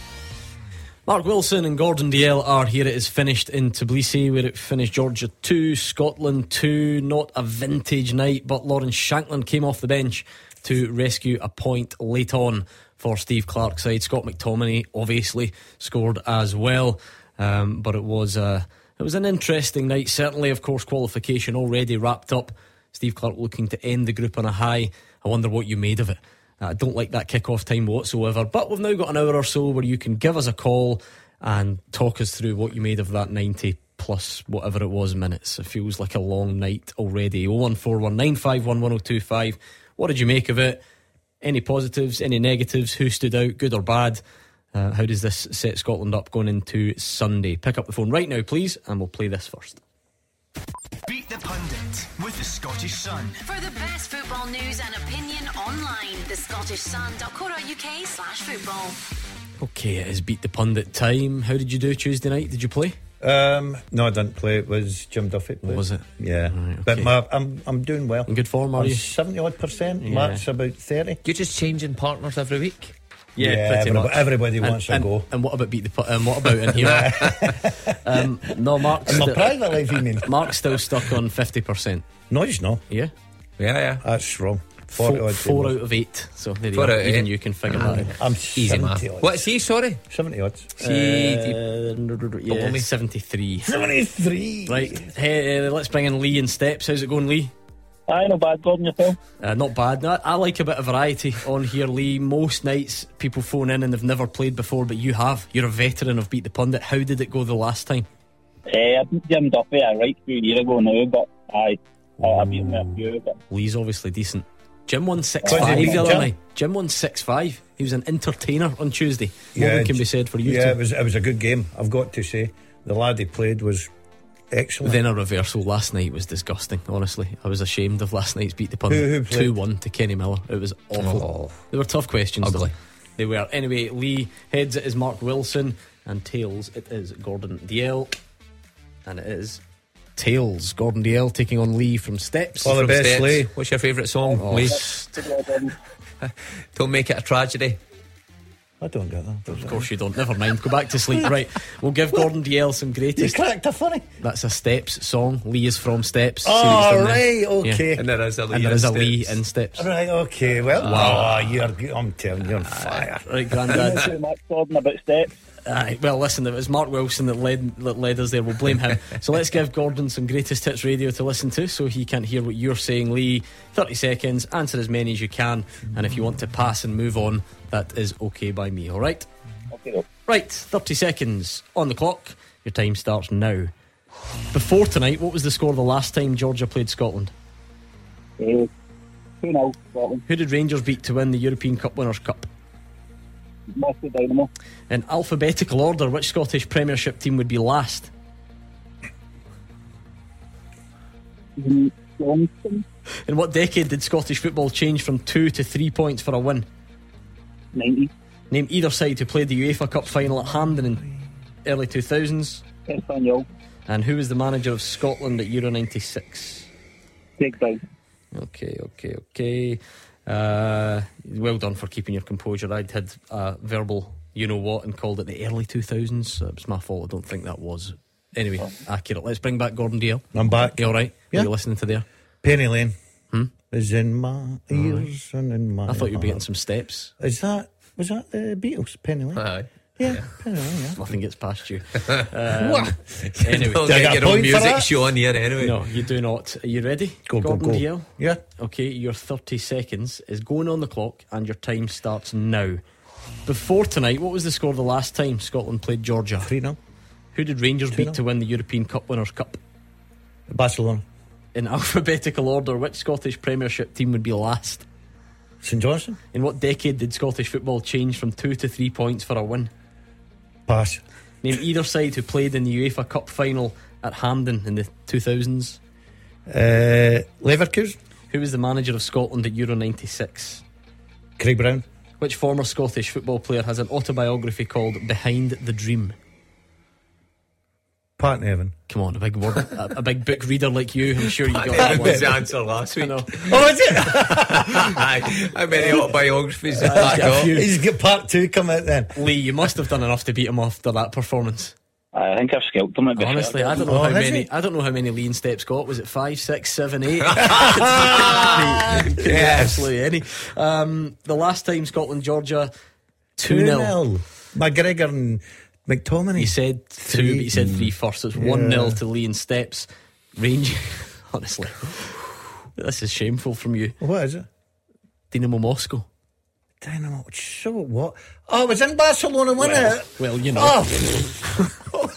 Mark Wilson and Gordon Dalziel are here. It is finished in Tbilisi, where it finished Georgia two, Scotland two. Not a vintage night, but Lawrence Shankland came off the bench to rescue a point late on for Steve Clark's side. Scott McTominay obviously scored as well, um, but it was a, it was an interesting night. Certainly, of course, qualification already wrapped up. Steve Clark looking to end the group on a high. I wonder what you made of it. I don't like that kick-off time whatsoever, but we've now got an hour or so where you can give us a call and talk us through what you made of that ninety plus whatever it was minutes. It feels like a long night already. oh one four one nine five one one oh two five. What did you make of it? Any positives, any negatives? Who stood out, good or bad? Uh, how does this set Scotland up going into Sunday? Pick up the phone right now, please, and we'll play this first. Beat the Pundit with the Scottish Sun. For the best football news and opinion online, the scottish sun dot co dot uk slash football. Okay, it is Beat the Pundit time. How did you do Tuesday night? Did you play? Um, no, I didn't play. It was Jim Duffy. Played. Was it? Yeah, Right, okay. but my, I'm I'm doing well. In good form, are I'm you? seventy odd percent. Yeah. Mark's about thirty. You're just changing partners every week. Yeah, Yeah, pretty everybody- much. everybody And- wants a and, go. And what about Beat the Pundit? And what about in here? um, no, Mark's In my still, private life, you mean? Mark's still stuck on fifty percent. No, he's not. Yeah, Yeah, yeah. That's wrong. Forty four, odd. four tables. out of eight. So there you Four go. out of Even eight. you can figure that out. I'm Easy seventy math. odds. What's he, sorry? Seventy odds. See, Uh, yeah, me. seventy-three. Seventy-three. Right, hey, uh, let's bring in Lee in Steps. How's it going, Lee? Aye, not bad, Gordon, yourself. Uh, not bad. No, I like a bit of variety on here, Lee. Most nights people phone in and they've never played before, but you have. You're a veteran of Beat the Pundit. How did it go the last time? Eh, I beat Jim Duffy uh, right a few years ago now, but aye, uh, I beat him a few, but Lee's obviously decent. Jim won six What did five he the beat other Jim? night. Jim won six five. He was an entertainer on Tuesday. What Yeah, more can be said for you Yeah, it two? was it was a good game. I've got to say, the lad he played was excellent. Then a reversal last night was disgusting. Honestly, I was ashamed of last night's Beat the Pundit. Who- who played? two one to Kenny Miller. It was awful. Oh. They were tough questions. Ugly. Though. They were. Anyway, Lee heads it is Mark Wilson, and tails it is Gordon Dalziel, and it is Tails. Gordon Dalziel taking on Lee from Steps. All the From best, Steps. Lee. What's your favourite song, Oh, Lee? s- Don't make it a tragedy. I don't get that. Of course you don't. Never mind. Go back to sleep. Right. We'll give Gordon Dalziel some You greatest. cracked a funny. That's a Steps song. Lee is from Steps. See what he's Oh, done there? right, okay. And there is a Lee. And there is a in Lee Steps. in Steps. Right, okay. Well, wow. Oh, you're, I'm telling you, you're on fire. Right, Grandad. Too much talking about Steps. Aye, well, listen, it was Mark Wilson that led that led us there. We'll blame him. So let's give Gordon some greatest hits radio to listen to, so he can't hear what you're saying. Lee, thirty seconds. Answer as many as you can, and if you want to pass and move on, that is okay by me. All right. Okay. Right, thirty seconds on the clock. Your time starts now. Before tonight, what was the score the last time Georgia played Scotland? Uh, two nil Scotland. Who did Rangers beat to win the European Cup Winners' Cup? Moscow Dynamo. In alphabetical order, which Scottish Premiership team would be last? Johnson. In what decade did Scottish football change from two to three points for a win? ninety. Name either side who played the UEFA Cup final at Hampden in early two thousands. Espanyol. And who was the manager of Scotland at Euro ninety-six? Craig Brown. Okay, okay, okay. Uh, well done for keeping your composure. I'd had a verbal you know what and called it the early two thousands. It was my fault. I don't think that was. Anyway, accurate. Let's bring back Gordon Dalziel. I'm back. You alright? Yeah. What are you listening to there? Penny Lane Hmm? is in my ears and in my I thought you were getting heart. some steps. Is that, was that the Beatles? Penny Lane? Aye. Yeah, Penny Lane, yeah. Nothing gets past you. Um, anyway, Don't Do I get get a your own point for music that? show on here anyway. no, you do not. Are you ready? Go, go, Gordon go. Dalziel? Yeah. Okay, your thirty seconds is going on the clock and your time starts now. Before tonight, what was the score the last time Scotland played Georgia? three nil. Who did Rangers beat two nil. to win the European Cup Winners' Cup? Barcelona. In alphabetical order, which Scottish Premiership team would be last? St Johnstone. In what decade did Scottish football change from two to three points for a win? Pass. Name either side who played in the UEFA Cup final at Hampden in the two thousands. Uh, Leverkusen. Who was the manager of Scotland at Euro ninety-six? Craig Brown. Which former Scottish football player has an autobiography called Behind the Dream? Pat Nevin. Come on, a big word, a, a big book reader like you. I'm sure you got that That one. was the answer last I week. know. Oh, is it? Aye. How many autobiographies have I've that got a got? few. He's got part two come out then. Lee, you must have done enough to beat him after that performance. I think I've scalped him. Honestly, I don't know Oh, how has many. he? I don't know how many lean steps got. Was it five, six, seven, eight? Yes. Absolutely any. Um, the last time Scotland Georgia two nil. McGregor and McTominay. You said two, Three. but you said three first. So it's one Yeah. nil to Lee and Steps. Range. Honestly, this is shameful from you. What is it? Dynamo Moscow. Dynamo. So what? Oh, it was in Barcelona, wasn't Well, it? well, you know. Oh,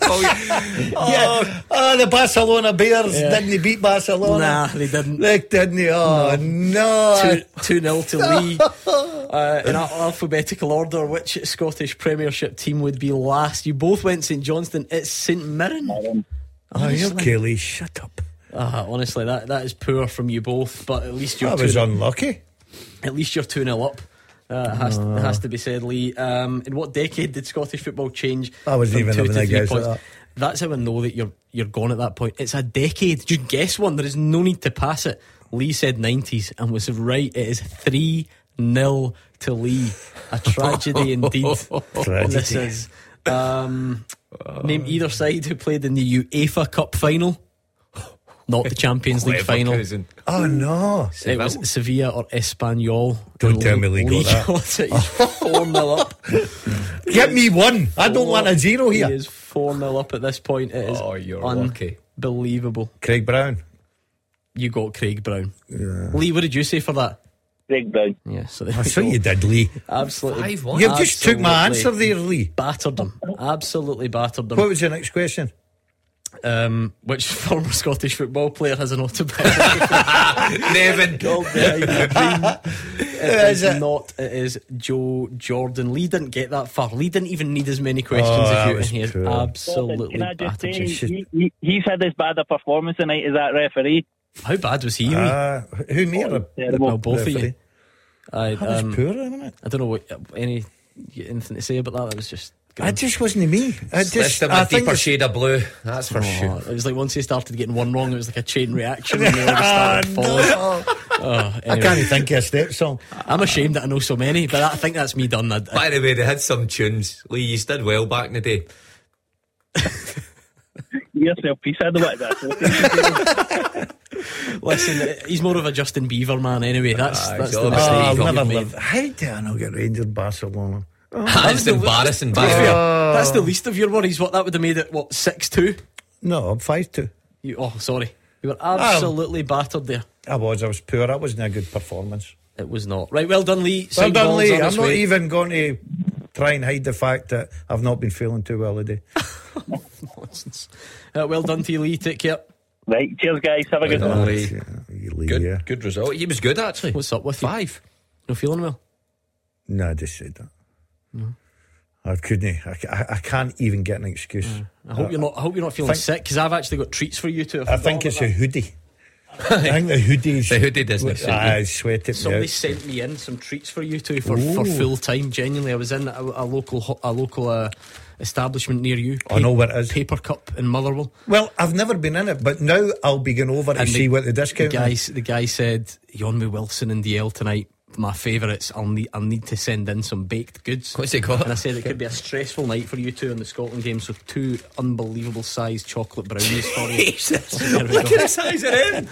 yeah. Oh, the Barcelona Bears Yeah. didn't they beat Barcelona? Nah, they didn't. They didn't. They? Oh no! Two, two nil to Lee. Uh, in al- alphabetical order, which Scottish Premiership team would be last? You both went St Johnstone. It's St Mirren. Oh, you Honestly. Kelly, shut up. Ah, honestly, that, that is poor from you both. But at least you're I was two, unlucky. at least you're two nil up. Uh, it has, to, it has to be said, Lee. Um, in what decade did Scottish football change? I wasn't from even two having to a three guess at points? that. That's how I know that you're you're gone at that point. It's a decade. Just guess one. There is no need to pass it. Lee said nineties and was right. It is three nil to Lee. A tragedy indeed. Tragedy. This is. Um, name either side who played in the UEFA Cup final. Not the Champions League final. Leverkusen. Oh no! It was Sevilla or Espanyol. Don't And tell me Lee got that. got it. He's four nil up. Get me one. I don't Four- want a zero He here. is four nil up at this point. It is Oh, you're lucky. unbelievable. Craig Brown. You got Craig Brown. Lee, what did you say for that? Craig Brown. Yeah, so there I we saw go. you did, Lee. Absolutely. Five one. You just took my answer Absolutely there, Lee. Battered him. Absolutely battered What him. was your next question? Um, which former Scottish football player has an autobiography Nevin. called Behind the Dream? It Is is it? not. It is Joe Jordan. Lee didn't get that far. Lee didn't even need as many questions Oh, as that you, and was he has poor. absolutely Can I just battered say, you. he, he, he's had as bad a performance tonight as that referee. How bad was he? Lee? Uh, who me or the Terrible. Well, both of you. referee? I, That was um, poor, isn't it? I don't know what any anything to say about that. That was just Graham? It just wasn't me. I Just just, him I a think deeper it's- shade of blue. That's for Oh, sure. it was like once he started getting one wrong, it was like a chain reaction. And they all started falling. No. Oh, I anyway. can't even think of a step song. I'm ashamed that I know so many, but I think that's me done. I, By the way, they had some tunes. Lee, you did well back in the day. Yourself, piece of that. Listen, he's more of a Justin Bieber man anyway. That's Ah, that's he's the obviously- mistake Oh, I'll you've never made. live. How did I not get Rangers Barcelona? That's the- embarrassing. To be Back fair, there. that's the least of your worries. What that would have made it, what, six two? No, I'm five two. You, oh, sorry. You were absolutely battered there. I was. I was poor. That wasn't a good performance. It was not. Right, well done, Lee. Well Signed done, balls Lee. on I'm its not way. even going to try and hide the fact that I've not been feeling too well today. Nonsense. Uh, well done to you, Lee. Take care. Right, cheers, guys. Have a good Well one. done, Lee. Yeah, you Lee, Good, yeah. good result. He was good actually. What's up with you? Five. No feeling well? No, I just said that. No. I couldn't. I, I, I can't even get an excuse. I hope you're not. I hope you're not feeling think- sick, because I've actually got treats for you two. I think it's a hoodie. I think the hoodies. The hoodie doesn't suit you. I sweated me Somebody out. sent me in some treats for you two for, for Ooh. full time. Genuinely, I was in a, a local ho- a local uh, establishment near you. I know where it is. Paper Cup in Motherwell. Well, I've never been in it, but now I'll be going over to And see the- what the discount The guy, is. the guy said, "Yonmi Wilson and D L tonight. My favourites. I'll need. I'll need to send in some baked goods." What's he got? And I said it could be a stressful night for you two in the Scotland game. So two unbelievable sized chocolate brownies for you. Jesus. So there we Look go. at the size of them.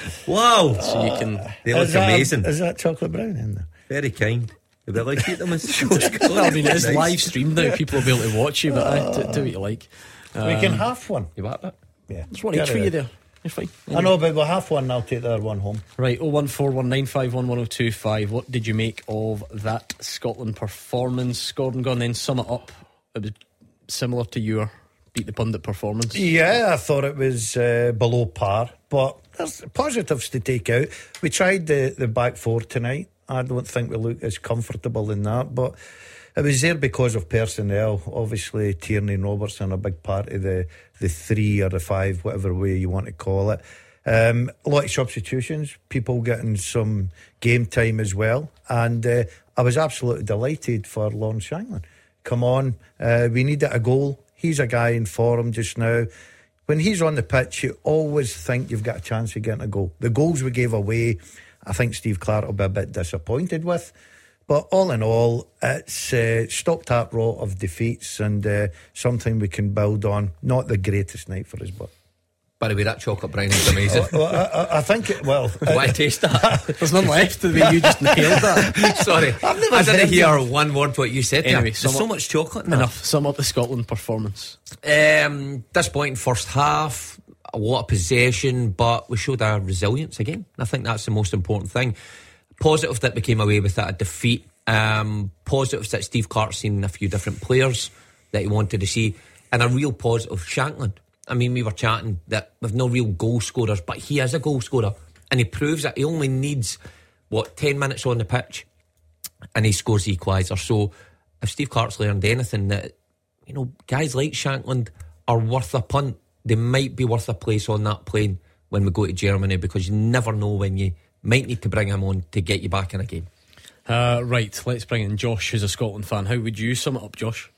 Wow. So you can. They look Is that- amazing. Is that chocolate brown in there? Very kind. Would they like to eat them in Well, I mean, it's Nice. live streamed now. People will be able to watch you, but uh, do, do what you like. we Um, can have one. You want that? Yeah. There's one Get each for it you out. there. You're fine. I know, but we'll have one and I'll take the other one home. Right, oh one four one nine five one one oh two five. What did you make of that Scotland performance? Gordon, go on then, sum it up. It was similar to your Beat the Pundit performance. Yeah, I thought it was uh, below par, but there's positives to take out. We tried the, the back four tonight. I don't think we look as comfortable in that, but it was there because of personnel. Obviously, Tierney and Robertson a big part of the, the three or the five, whatever way you want to call it. Um, a lot of substitutions, people getting some game time as well. And uh, I was absolutely delighted for Lawrence Shanklin. Come on, uh, we needed a goal. He's a guy in form just now. When he's on the pitch, you always think you've got a chance of getting a goal. The goals we gave away, I think Steve Clark will be a bit disappointed with. But all in all, it's uh, stopped that rot of defeats and uh, something we can build on. Not the greatest night for us, but... By the way, that chocolate brownie is amazing. well, I, I, I think it... Well... Why taste that? There's none left the way you just nailed that. Sorry, I've never I didn't heard hear them. one word what you said there. Anyway, There's sum so up- much chocolate in that. Enough. Sum up the Scotland performance. Um, disappointing first half, a lot of possession, but we showed our resilience again. I think that's the most important thing. Positive that we came away with that a defeat. Um, positive that Steve Clark's seen a few different players that he wanted to see, and a real positive Shanklin. I mean, we were chatting that we've no real goal scorers, but he is a goal scorer, and he proves that he only needs what ten minutes on the pitch, and he scores the equaliser. So, if Steve Clark's learned anything, that you know, guys like Shanklin are worth a punt. They might be worth a place on that plane when we go to Germany, because you never know when you might need to bring him on to get you back in a game. Uh, right, let's bring in Josh, who's a Scotland fan. How would you sum it up, Josh?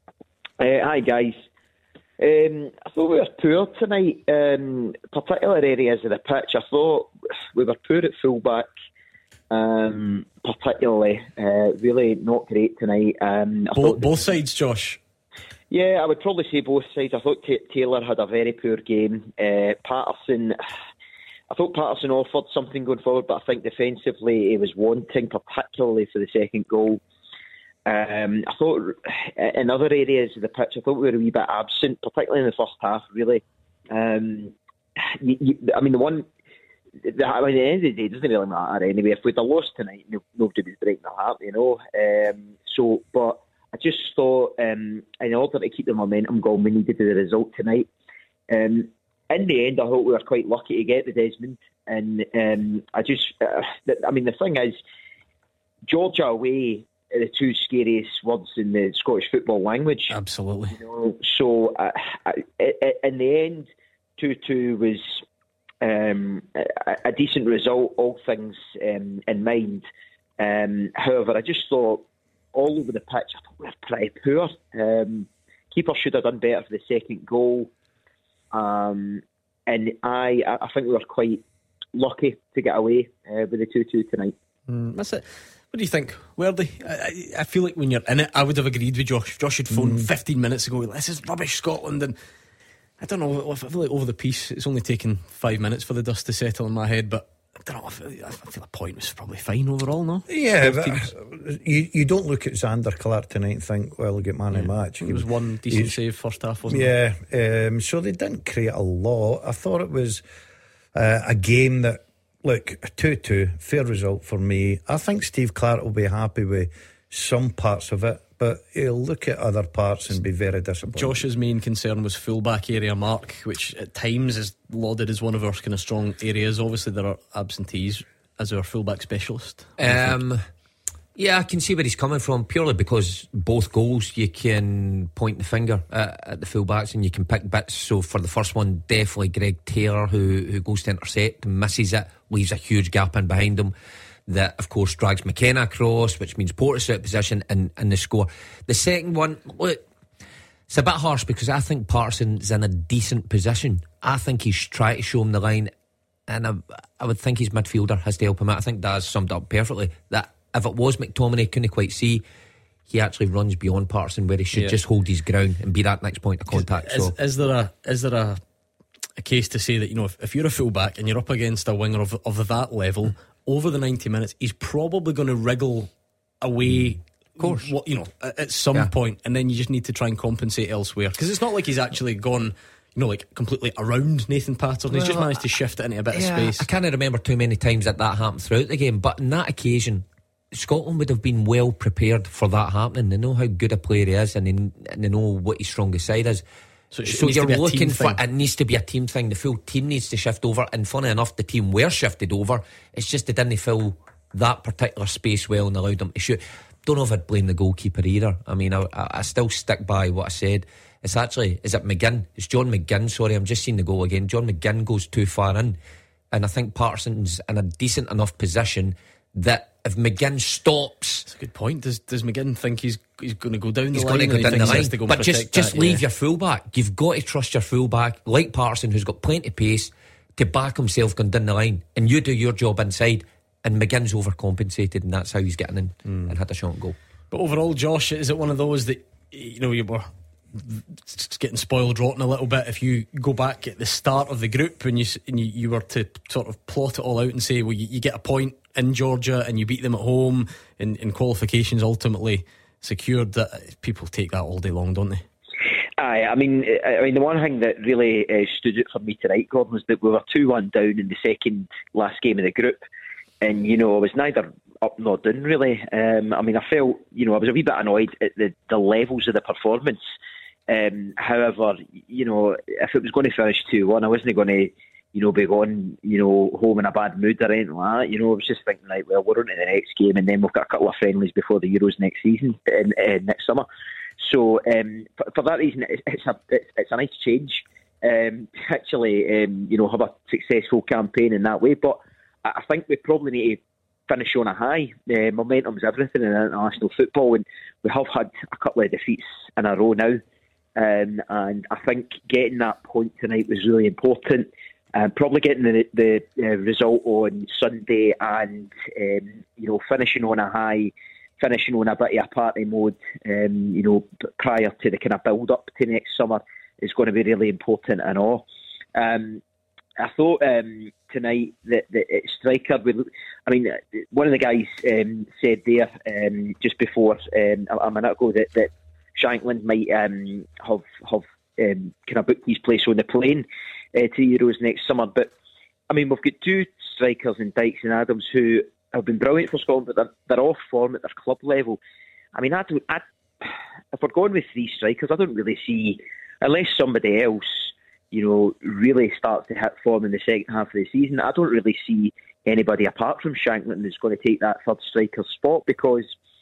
Uh, hi guys. Um, I thought we were poor tonight, um, particular areas of the pitch. I thought we were poor at fullback, um, particularly. Uh, really not great tonight. Um, I Bo- thought both sides, Josh. Yeah, I would probably say both sides. I thought T- Taylor had a very poor game. Uh, Patterson, I thought Patterson offered something going forward, but I think defensively he was wanting, particularly for the second goal. Um, I thought in other areas of the pitch, I thought we were a wee bit absent, particularly in the first half, really. Um, you, you, I mean, the one, the, I mean, at the end of the day, it doesn't really matter anyway. If we'd have lost tonight, no, nobody was breaking their heart, you know. Um, so, but I just thought um, in order to keep the momentum going, we needed the result tonight. Um, in the end, I thought we were quite lucky to get the Desmond. And um, I just, uh, I mean, the thing is, Georgia away are the two scariest words in the Scottish football language. Absolutely. You know, so uh, I, in the end, two two was um, a, a decent result, all things um, in mind. Um, however, I just thought all over the pitch. I thought we were pretty poor. Um, keeper should have done better for the second goal. Um, and I, I think we were quite lucky to get away uh, with the two two tonight. Mm, that's it. What do you think, Worthy? I, I feel like when you're in it, I would have agreed with Josh. Josh had phoned mm. fifteen minutes ago, this is rubbish, Scotland. And I don't know, I feel like over the piece, it's only taken five minutes for the dust to settle in my head, but I don't know, I feel, I feel a point was probably fine overall, no? Yeah, but you, you don't look at Xander Clark tonight and think, well, he'll get man yeah. of the match. It was one decent He's, save first half, wasn't yeah, it? Yeah, um, so they didn't create a lot. I thought it was uh, a game that, look, a two two, fair result for me. I think Steve Clark will be happy with some parts of it, but he'll look at other parts and be very disappointed. Josh's main concern was full-back area mark, which at times is lauded as one of our kind of strong areas. Obviously there are absentees as our full-back specialist. Um, yeah, I can see where he's coming from, purely because both goals you can point the finger at, at the full-backs and you can pick bits. So for the first one, definitely Greg Taylor, who, who goes to intercept, misses it, leaves a huge gap in behind him. That, of course, drags McKenna across, which means Porteous out of position and, and the score. The second one, look, it's a bit harsh because I think Patterson's in a decent position. I think he's trying to show him the line, and I, I would think his midfielder has to help him out. I think Daz summed up perfectly that if it was McTominay, couldn't quite see, he actually runs beyond Patterson where he should yeah. just hold his ground and be that next point of contact. Is, so. is there a is there a, a case to say that, you know, if, if you're a full-back and you're up against a winger of, of that level, mm. over the ninety minutes, he's probably going to wriggle away, of course, what, you know, at some yeah. point, and then you just need to try and compensate elsewhere, because it's not like he's actually gone, you know, like completely around Nathan Patterson. Well, he's just managed to shift it into a bit yeah, of space. I can't remember too many times that that happened throughout the game, but on that occasion Scotland would have been well prepared for that happening. They know how good a player he is, and they, and they know what his strongest side is. So, so you're looking for thing. It needs to be a team thing. The full team needs to shift over, and funny enough, the team were shifted over. It's just they didn't fill that particular space well and allowed them to shoot. Don't know if I'd blame the goalkeeper either. I mean, I, I still stick by what I said. It's actually, is it McGinn? It's John McGinn, sorry, I'm just seeing the goal again. John McGinn goes too far in, and I think Patterson's in a decent enough position that if McGinn stops, that's a good point. Does does McGinn think he's he's going to go down the he's line? He's going to go down the line, go but just just that, leave yeah. your fullback. You've got to trust your fullback, like Patterson, who's got plenty of pace to back himself going down the line, and you do your job inside. And McGinn's overcompensated, and that's how he's getting in mm. and had a shot and goal. But overall, Josh, is it one of those that, you know, you were getting spoiled rotten a little bit if you go back at the start of the group and you and you, you were to sort of plot it all out and say, well, you, you get a point in Georgia and you beat them at home, and, and qualifications ultimately secured, that people take that all day long, don't they? Aye, I mean, I mean, the one thing that really uh, stood out for me tonight, Gordon, was that we were two one down in the second last game of the group. And, you know, I was neither up nor down, really. Um, I mean, I felt, you know, I was a wee bit annoyed at the, the levels of the performance. Um, however, you know, if it was going to finish two one, I wasn't going to, you know, be going, you know, home in a bad mood or anything like that. You know, I was just thinking, like, well, we're on to the next game, and then we've got a couple of friendlies before the Euros next season, uh, next summer. So, um, for, for that reason, it's, it's, a, it's, it's a nice change. Um, actually, um, you know, have a successful campaign in that way, but I think we probably need to finish on a high. Uh, momentum's everything in international football, and we have had a couple of defeats in a row now. Um, and I think getting that point tonight was really important. Um, probably getting the, the uh, result on Sunday, and um, you know, finishing on a high, finishing on a bit of a party mode. Um, you know, prior to the kind of build up to next summer is going to be really important and all. Um, I thought um, tonight that the striker would. I mean, one of the guys um, said there um, just before um, a minute ago that, that Shankland might um, have have um, kind of booked his place on the plane uh, to Euros next summer. But I mean, we've got two strikers in Dykes and Adams who have been brilliant for Scotland, but they're, they're off form at their club level. I mean, I don't. I, if we're going with three strikers, I don't really see, unless somebody else, you know, really starts to hit form in the second half of the season, I don't really see anybody apart from Shankland that's going to take that third striker spot, because,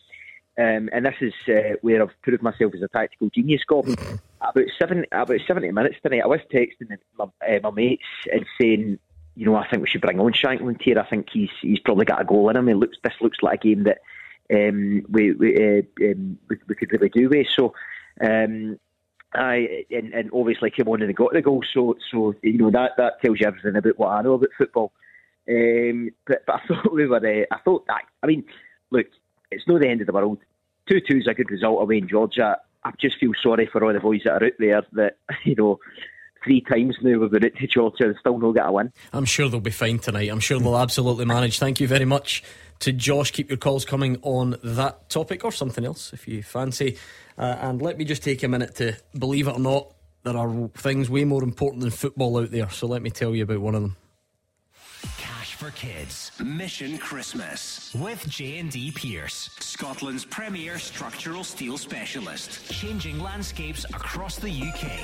um, and this is uh, where I've proved myself as a tactical genius, Gordon. About seven, about seventy minutes tonight, I was texting my, uh, my mates and saying, you know, I think we should bring on Shankland here. I think he's he's probably got a goal in him. It looks this looks like a game that um, we we, uh, um, we we could really do with. So. Um, I and, and obviously came on and they got the goal, so so you know that, that tells you everything about what I know about football. Um, but, but I thought we were. Uh, I thought that. I mean, look, it's not the end of the world. Two two is a good result away in Georgia. I just feel sorry for all the boys that are out there that you know. Three times now we've been out to Georgia and still not get a win. I'm sure they'll be fine tonight. I'm sure they'll absolutely manage. Thank you very much to Josh. Keep your calls coming on that topic or something else if you fancy. Uh, and let me just take a minute to, believe it or not, there are things way more important than football out there. So let me tell you about one of them. Cash for Kids Mission Christmas with J and D Pierce, Scotland's premier structural steel specialist, changing landscapes across the U K.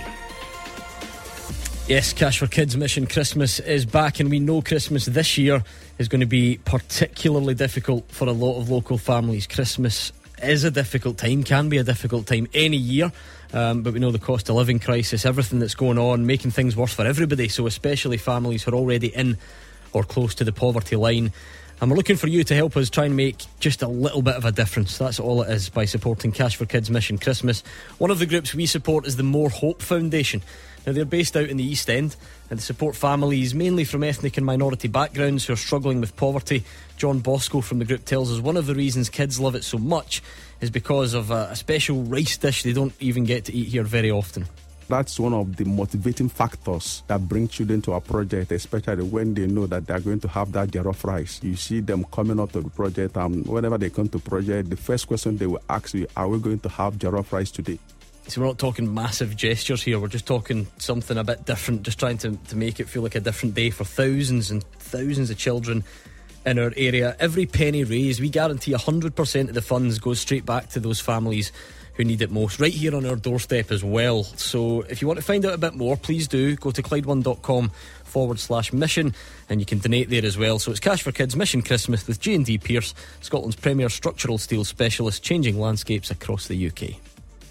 Yes, Cash for Kids Mission Christmas is back, and we know Christmas this year is going to be particularly difficult for a lot of local families. Christmas is a difficult time, can be a difficult time any year, um, but we know the cost of living crisis, everything that's going on, making things worse for everybody, so especially families who are already in or close to the poverty line. And we're looking for you to help us try and make just a little bit of a difference. That's all it is by supporting Cash for Kids Mission Christmas. One of the groups we support is the More Hope Foundation. Now, they're based out in the East End and they support families mainly from ethnic and minority backgrounds who are struggling with poverty. John Bosco from the group tells us one of the reasons kids love it so much is because of a, a special rice dish they don't even get to eat here very often. That's one of the motivating factors that bring children to our project, especially when they know that they're going to have that jollof rice. You see them coming up to the project, and whenever they come to the project, the first question they will ask you, are we going to have jollof rice today? So we're not talking massive gestures here, we're just talking something a bit different, just trying to, to make it feel like a different day for thousands and thousands of children in our area. Every penny raised, we guarantee one hundred percent of the funds goes straight back to those families who need it most, right here on our doorstep as well. So if you want to find out a bit more, please do go to Clyde one dot com forward slash mission and you can donate there as well. So it's Cash for Kids Mission Christmas with J and D Pierce, Scotland's premier structural steel specialist, changing landscapes across the U K.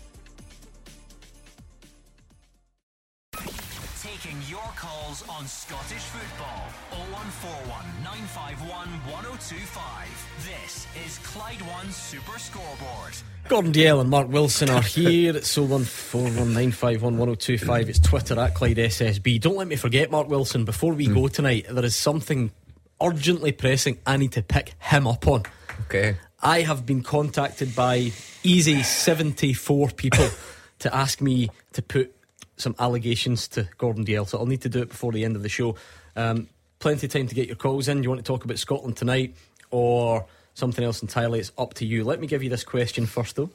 Taking your calls on Scottish football. oh one four one, nine five one, one oh two five. This is Clyde One Super Scoreboard. Gordon Dalziel and Mark Wilson are here. It's oh one four one, nine five one, one oh two five. It's Twitter at Clyde S S B. Don't let me forget, Mark Wilson, before we mm. go tonight, there is something urgently pressing I need to pick him up on. Okay. I have been contacted by easy seventy-four people to ask me to put some allegations to Gordon Dalziel, so I'll need to do it before the end of the show. Um, plenty of time to get your calls in. You want to talk about Scotland tonight or something else entirely? It's up to you. Let me give you this question first, though.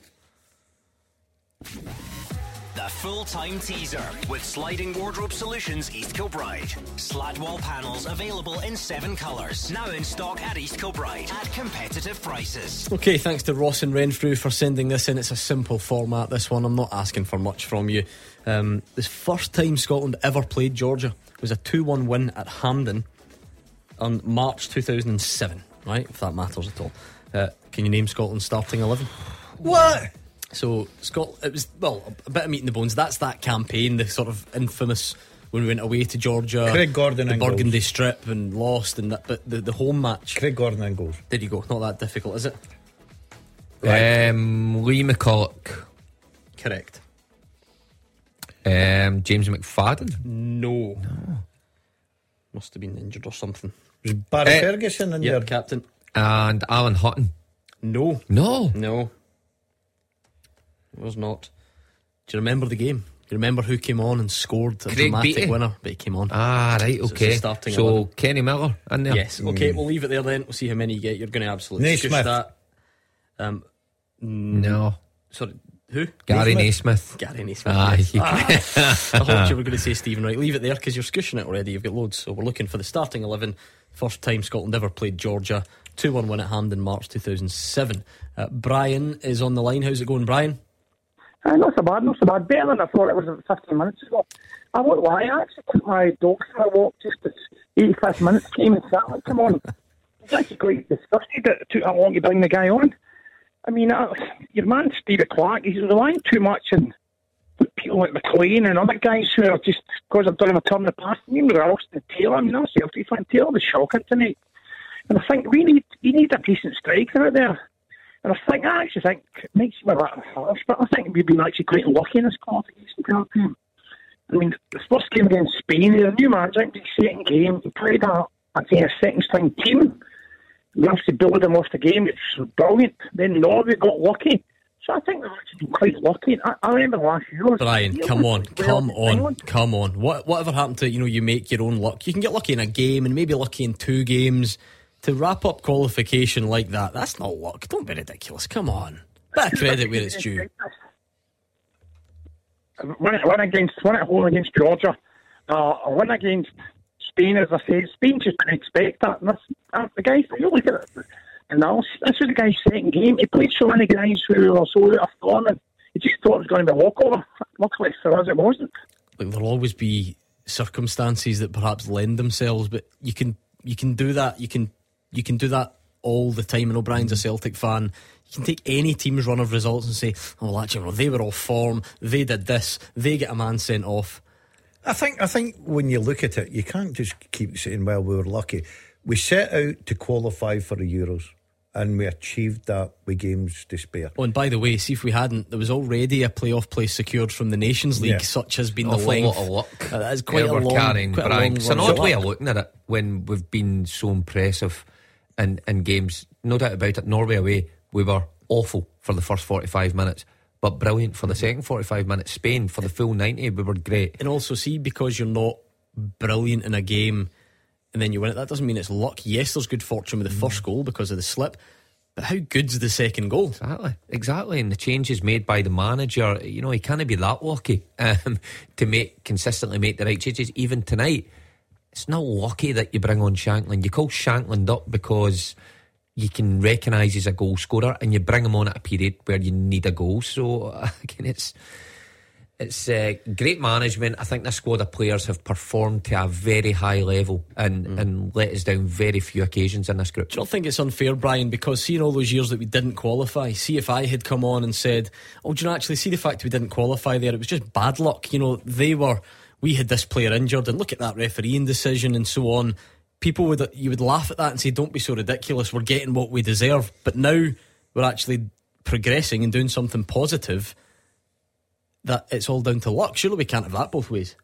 The full-time teaser with Sliding Wardrobe Solutions East Kilbride. Slat wall panels available in seven colours. Now in stock at East Kilbride at competitive prices. Okay, thanks to Ross and Renfrew for sending this in. It's a simple format, this one. I'm not asking for much from you. Um, this first time Scotland ever played Georgia was a two one win at Hampden on March two thousand seven, right? If that matters at all. Uh, can you name Scotland's starting eleven? What? So, Scot- it was, well, a bit of meat in the bones. That's that campaign, the sort of infamous when we went away to Georgia. Craig Gordon the and Burgundy goals. Strip and lost, and that, but the, the home match. Craig Gordon and goals. There you go. Not that difficult, is it? Right. Um, Lee McCulloch. Correct. Um, James McFadden. No. no. Must have been injured or something. Was Barry uh, Ferguson in yep, there? Captain. And Alan Hutton. No. No. No. It was not. Do you remember the game? Do you remember who came on and scored a Craig dramatic Beattie. winner? But he came on. Ah, right, okay. So, so eleven. Kenny Miller in there? Yes, okay, mm. we'll leave it there then. We'll see how many you get. You're going to absolutely Naismith. squish that. Um, no. Sorry, who? Gary Naismith. Gary Naismith. Ah, yes. you ah, I thought you were going to say Stephen Wright. Leave it there because you're squishing it already. You've got loads. So we're looking for the starting eleven. First time Scotland ever played Georgia. two one win at Hampden, March two thousand seven. Uh, Brian is on the line. How's it going, Brian? Uh, not so bad, not so bad. Better than I thought it was fifteen minutes ago. I won't lie, I actually took my dog for a walk just as eighty-five minutes came and sat like, come on. I was actually quite disgusted that it took that long to bring the guy on. I mean, uh, your man Stevie Clark, he's relying too much on people like McLean and other guys who are just, because I've done him a turn in the past, even with Ralston Taylor, I mean, that's Celtic fan. Taylor was shocking tonight. And I think we need, we need a decent striker out there. And I think, I actually think, it makes me a bit harsh, but I think we've been actually quite lucky in this qualification team. I mean, the first game against Spain, the new manager, I think the second game, we played a, I'd say a second string team. We actually built them off the game, it was brilliant. Then Norway got lucky. So I think we've actually been quite lucky. I, I remember last year. Brian, come on, come on, come on. What, whatever happened to, you know, you make your own luck? You can get lucky in a game and maybe lucky in two games. To wrap up qualification like that, that's not luck. Don't be ridiculous. Come on. Bit of credit where it's due. Win, win against, win at home against Georgia. Uh, a win against Spain, as I said. Spain just didn't expect that. And that's, uh, the guys, you look at it. And now, this was the guy's second game. He played so many guys who were so out of form, and he just thought it was going to be a walkover. Luckily for us, it wasn't. Look, there'll always be circumstances that perhaps lend themselves, but you can you can do that. You can you can do that all the time. And O'Brien's a Celtic fan. You can take any team's run of results and say, "Oh, well, actually, well, they were off form. They did this. They get a man sent off." I think I think when you look at it, you can't just keep saying, "Well, we were lucky." We set out to qualify for the Euros, and we achieved that with games to spare. Oh, and by the way, see if we hadn't, there was already a playoff place secured from the Nations League. Yeah. Such has been a the length. A lot of luck. Uh, that is quite yeah, a long, carrying, quite Brian. a long It's an odd way of looking at it when we've been so impressive in, in games. No doubt about it. Norway away, we were awful for the first forty-five minutes, but brilliant for the second forty-five minutes. Spain, for the full ninety, we were great. And also, see, because you're not brilliant in a game and then you win it, that doesn't mean it's luck. Yes, there's good fortune with the mm. first goal because of the slip, but how good's the second goal? Exactly, exactly. And the changes made by the manager, you know, he can't be that lucky um, to make consistently make the right changes. Even tonight, it's not lucky that you bring on Shankland. You call Shankland up because you can recognise he's a goal scorer, and you bring him on at a period where you need a goal. So again, it's it's uh, great management. I think this squad of players have performed to a very high level and, mm. and let us down very few occasions in this group. Do you not think it's unfair, Brian? Because seeing all those years that we didn't qualify, see if I had come on and said, oh, do you know, actually see the fact we didn't qualify there, it was just bad luck. You know, they were, we had this player injured, and look at that refereeing decision and so on. People would, you would laugh at that and say, don't be so ridiculous, we're getting what we deserve. But now we're actually progressing and doing something positive, that it's all down to luck. Surely we can't have that both ways.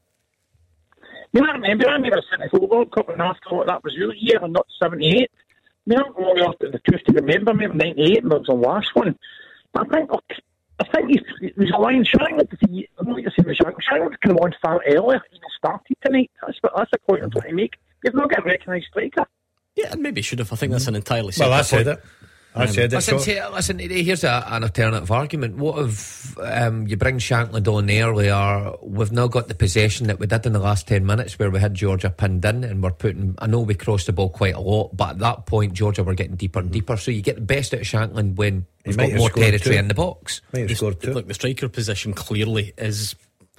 I mean, I remember, I remember sitting at the World Cup and I thought that was your year and not seventy-eight. I mean, I'm going off the truth to remember, maybe ninety-eight, and that was the last one. But I think, okay, I think he's, he's a line. Shankland, I'm not going to say the Shankland. Shankland came on far earlier, even started tonight. That's, that's a point I'm trying to make. You've not got a recognised striker. Yeah, maybe should have. I think that's an entirely well, I said point. it. I um, said it. Listen, so. say, listen here's a, an alternative argument. What if um, you bring Shankland on earlier? We've now got the possession that we did in the last ten minutes where we had Georgia pinned in, and we're putting, I know we crossed the ball quite a lot, but at that point Georgia were getting deeper and deeper, so you get the best out of Shankland when we've got more territory two. in the box. Look, the striker position clearly is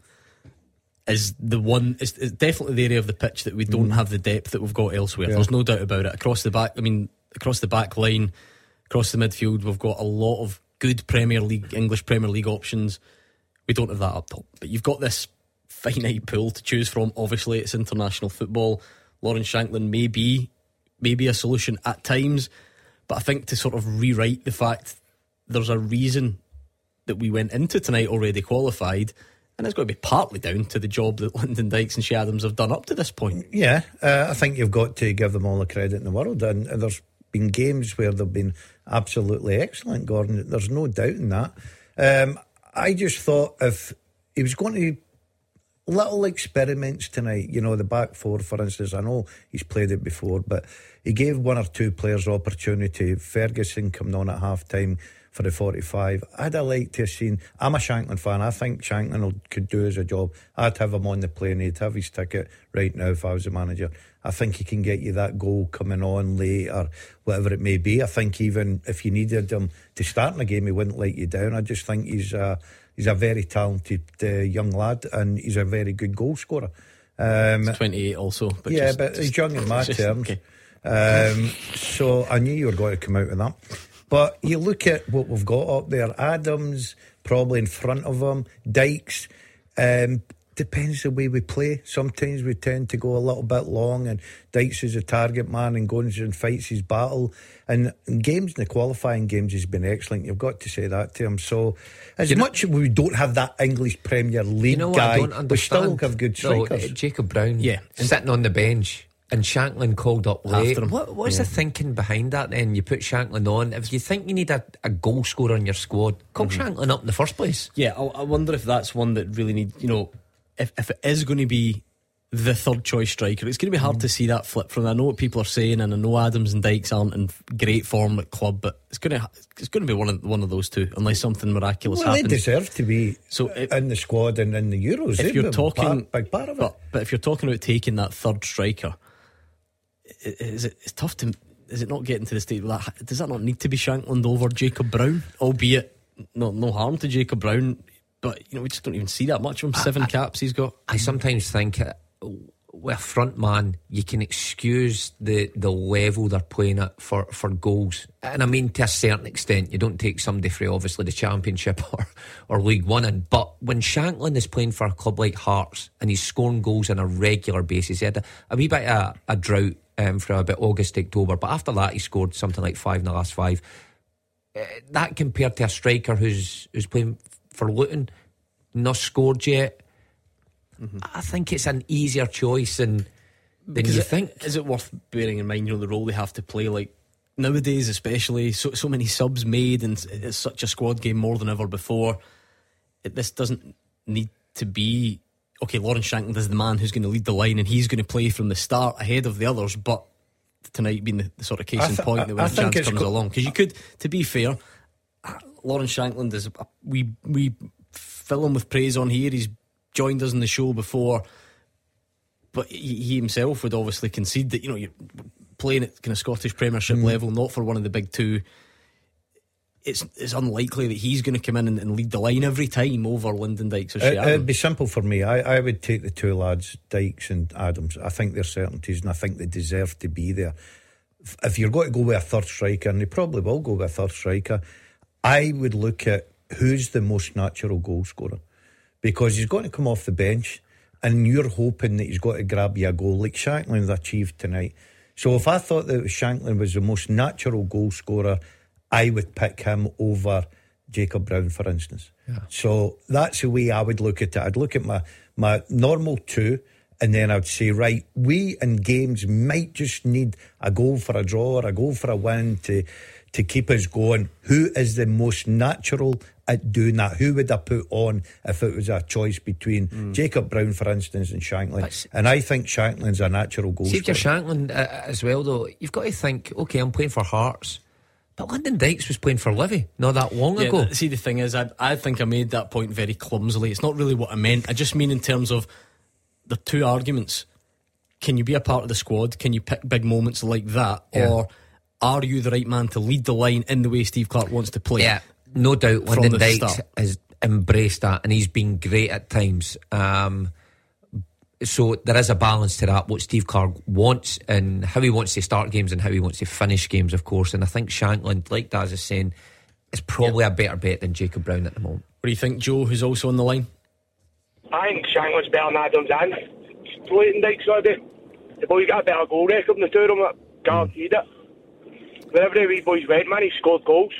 is the one, is definitely the area of the pitch that we don't mm. have the depth that we've got elsewhere. Yeah. There's no doubt about it. Across the back, I mean, across the back line, across the midfield, we've got a lot of good Premier League, English Premier League options. We don't have that up top. But you've got this finite pool to choose from. Obviously, it's international football. Lawrence Shankland may be, may be a solution at times, but I think to sort of rewrite the fact there's a reason that we went into tonight already qualified, and it's got to be partly down to the job that Lyndon Dykes and Shea Adams have done up to this point. Yeah, uh, I think you've got to give them all the credit in the world, and, and there's been games where they've been absolutely excellent, Gordon. There's no doubt in that. Um, I just thought if he was going to little experiments tonight, you know, the back four, for instance, I know he's played it before, but he gave one or two players opportunity. Ferguson coming on at half time for the forty-five. I'd have liked to have seen, I'm a Shankland fan, I think Shankland could do as a job. I'd have him on the plane, he'd have his ticket right now if I was the manager. I think he can get you that goal coming on late or whatever it may be. I think even if you needed him to start in a game, he wouldn't let you down. I just think he's a, he's a very talented uh, young lad, and he's a very good goal scorer. Um, he's twenty-eight also. But yeah, just, but he's young in my just, terms. Okay. Um, so I knew you were going to come out with that. But you look at what we've got up there. Adams probably in front of him. Dykes. Um, depends the way we play. Sometimes we tend to go a little bit long, and Dykes is a target man and goes and fights his battle. And in games, in the qualifying games, he's been excellent. You've got to say that to him. So, as You know- much as we don't have that English Premier League You know what I guy, don't we understand? still have good No, strikers. uh, Jacob Brown, Yeah. sitting on the bench, and Shanklin called up late. After him. What, what's Yeah. the thinking behind that? Then you put Shanklin on. If you think you need a, a goal scorer on your squad, call Mm-hmm. Shanklin up in the first place. Yeah, I, I wonder if that's one that really need. You know, if if it is going to be the third choice striker, it's going to be hard to see that flip from. I know what people are saying, and I know Adams and Dykes aren't in great form at club, but it's going to it's going to be one of one of those two, unless something miraculous Well, happens. they deserve to be So if- in the squad and in the Euros. if They've you're been talking, part, big part of it. but, but if you're talking about taking that third striker, i- is it? It's tough to. Is it not getting to the state where that does that not need to be Shankland over Jacob Brown? Albeit, no, no harm to Jacob Brown, but you know we just don't even see that much of him. Seven I- caps he's got. I sometimes think uh, with a front man, you can excuse the, the level they're playing at for, for goals. And I mean, to a certain extent, you don't take somebody for obviously the Championship or, or League One in. But when Shanklin is playing for a club like Hearts and he's scoring goals on a regular basis, he had a, a wee bit of a, a drought um, from about August to October. But after that, he scored something like five in the last five. Uh, that compared to a striker who's who's playing for Luton, not scored yet. Mm-hmm. I think it's an easier choice than than Because you it- think. Is it worth bearing in mind, you know, the role they have to play? Like nowadays, especially, so so many subs made, and it's such a squad game more than ever before. It, this doesn't need to be okay. Lawrence Shankland is the man who's going to lead the line, and he's going to play from the start ahead of the others. But tonight being the, the sort of case I in th- point I- that when I a think chance it's comes go- along, because you could, to be fair, Lawrence Shankland is a, we we fill him with praise on here. He's joined us in the show before, but he, he himself would obviously concede that, you know, you're playing at kind of Scottish Premiership Mm. level, not for one of the big two. It's it's unlikely that he's going to come in and, and lead the line every time over Lyndon Dykes or It, Shea it'd Adams. be simple for me. I, I would take the two lads, Dykes and Adams. I think they're certainties, and I think they deserve to be there. If- If you're going to go with a third striker, and they probably will go with a third striker, I would look at who's the most natural goal scorer, because he's going to come off the bench, and you're hoping that he's got to grab you a goal like Shankland achieved tonight. So if I thought that Shankland was the most natural goal scorer, I would pick him over Jacob Brown, for instance. Yeah. So that's the way I would look at it. I'd look at my, my normal two, and then I'd say, right, we in games might just need a goal for a draw or a goal for a win to, to keep us going. Who is the most natural at doing that? Who would I put on if it was a choice between Mm. Jacob Brown, for instance, and Shankland? But- And I think Shankland's a natural goal See, if you're scorer. Shankland uh, as well, though, you've got to think, okay, I'm playing for Hearts, but Lyndon Dykes was playing for Livy not that long Yeah, ago. th- see, the thing is, I, I think I made that point very clumsily. It's not really what I meant. I just mean in terms of the two arguments. Can you be a part of the squad? Can you pick big moments like that? Yeah. Or are you the right man to lead the line in the way Steve Clarke wants to play? Yeah, no doubt From Lyndon the Dykes start. has embraced that, and he's been great at times. Um, so there is a balance to that, what Steve Clarke wants and how he wants to start games and how he wants to finish games, of course. And I think Shankland, like Daz is saying, is probably a better bet than Jacob Brown at the moment. What do you think, Joe, who's also on the line? I think Shankland's better than Adams and Leighton Dykes already. The boy's got a better goal record than the two of them, guaranteed it. Wherever the wee boys went, man, he scored goals.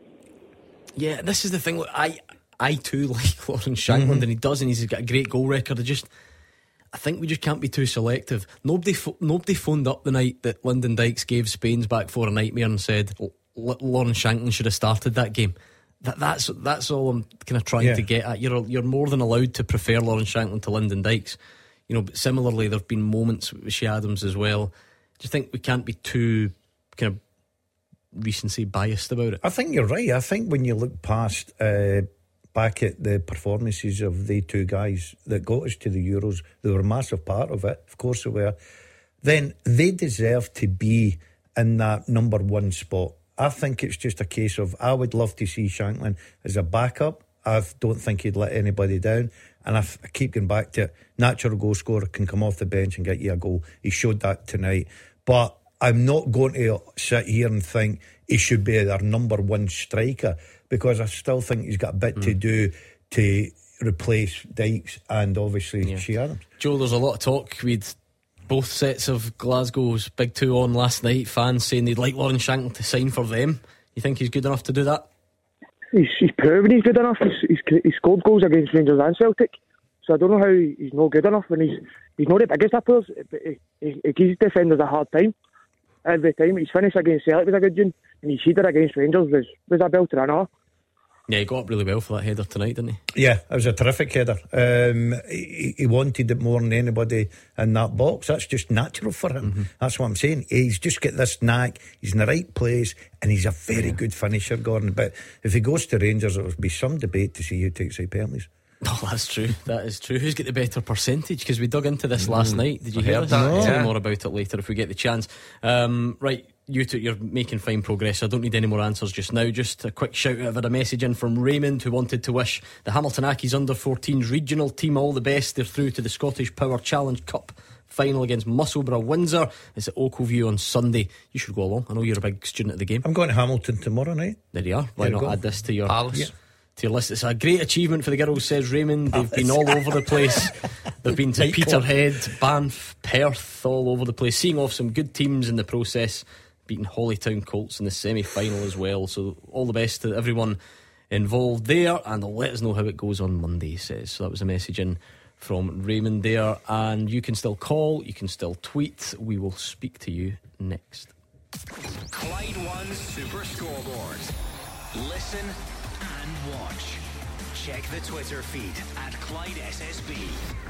Yeah, this is the thing. Look, I I too like Lawrence Shankland, Mm-hmm. and he does, and he's got a great goal record. I just, I think we just can't be too selective. Nobody, pho- nobody phoned up the night that Lyndon Dykes gave Spain's back four a nightmare and said L- L- Lawrence Shankland should have started that game. That that's that's all I'm kind of trying Yeah. to get at. You're you're more than allowed to prefer Lawrence Shankland to Lyndon Dykes. You know, but similarly, there've been moments with Shea Adams as well. Do you think we can't be too kind of recency biased about it? I think you're right. I think when you look past uh, back at the performances of the two guys that got us to the Euros, they were a massive part of it. Of course they were. Then they deserve to be in that number one spot. I think it's just a case of, I would love to see Shankland as a backup. I don't think he'd let anybody down. And I, f- I keep going back to it. Natural goal scorer can come off the bench and get you a goal. He showed that tonight. But I'm not going to sit here and think he should be their number one striker, because I still think he's got a bit mm. to do to replace Dykes and obviously Yeah. Shea Adams. Joe, there's a lot of talk with both sets of Glasgow's big two on last night. Fans saying they'd like Lawrence Shankland to sign for them. You think he's good enough to do that? He's, he's proven he's good enough. He's, he's, he's scored goals against Rangers and Celtic. So I don't know how he's not good enough when he's he's not the biggest of players, but he, he, he gives defenders a hard time every time. His finish against Celtic was a good one, and his header against Rangers was, was a belter, I know. Yeah, he got up really well for that header tonight, didn't he? Yeah, it was a terrific header. Um, he, he wanted it more than anybody in that box. That's just natural for him. Mm-hmm. That's what I'm saying. He's just got this knack. He's in the right place, and he's a very yeah. good finisher, Gordon. But if he goes to Rangers, it will be some debate to see who takes out penalties. Oh, that's true. That is true. Who's got the better percentage? Because we dug into this mm. last night. Did you I hear heard this? that, I'll tell yeah. you more about it later if we get the chance. Um, right, you two, you're making fine progress. I don't need any more answers just now. Just a quick shout out. I've had a message in from Raymond who wanted to wish the Hamilton Accies under fourteens regional team all the best. They're through to the Scottish Power Challenge Cup final against Musselburgh Windsor. It's at Oakleview on Sunday. You should go along. I know you're a big student of the game. I'm going to Hamilton tomorrow night. There you are. Why there not go. add this to your Palace? Yeah. To your list. It's a great achievement for the girls, says Raymond. They've been all over the place. They've been to Peterhead, Banff, Perth, all over the place, seeing off some good teams in the process, beating Hollytown Colts in the semi-final as well. So all the best to everyone involved there, and they'll let us know how it goes on Monday, he says. So that was a message in from Raymond there. And you can still call, you can still tweet. We will speak to you next. Clyde One Super Scoreboard. Listen and watch. Check the Twitter feed at Clyde S S B.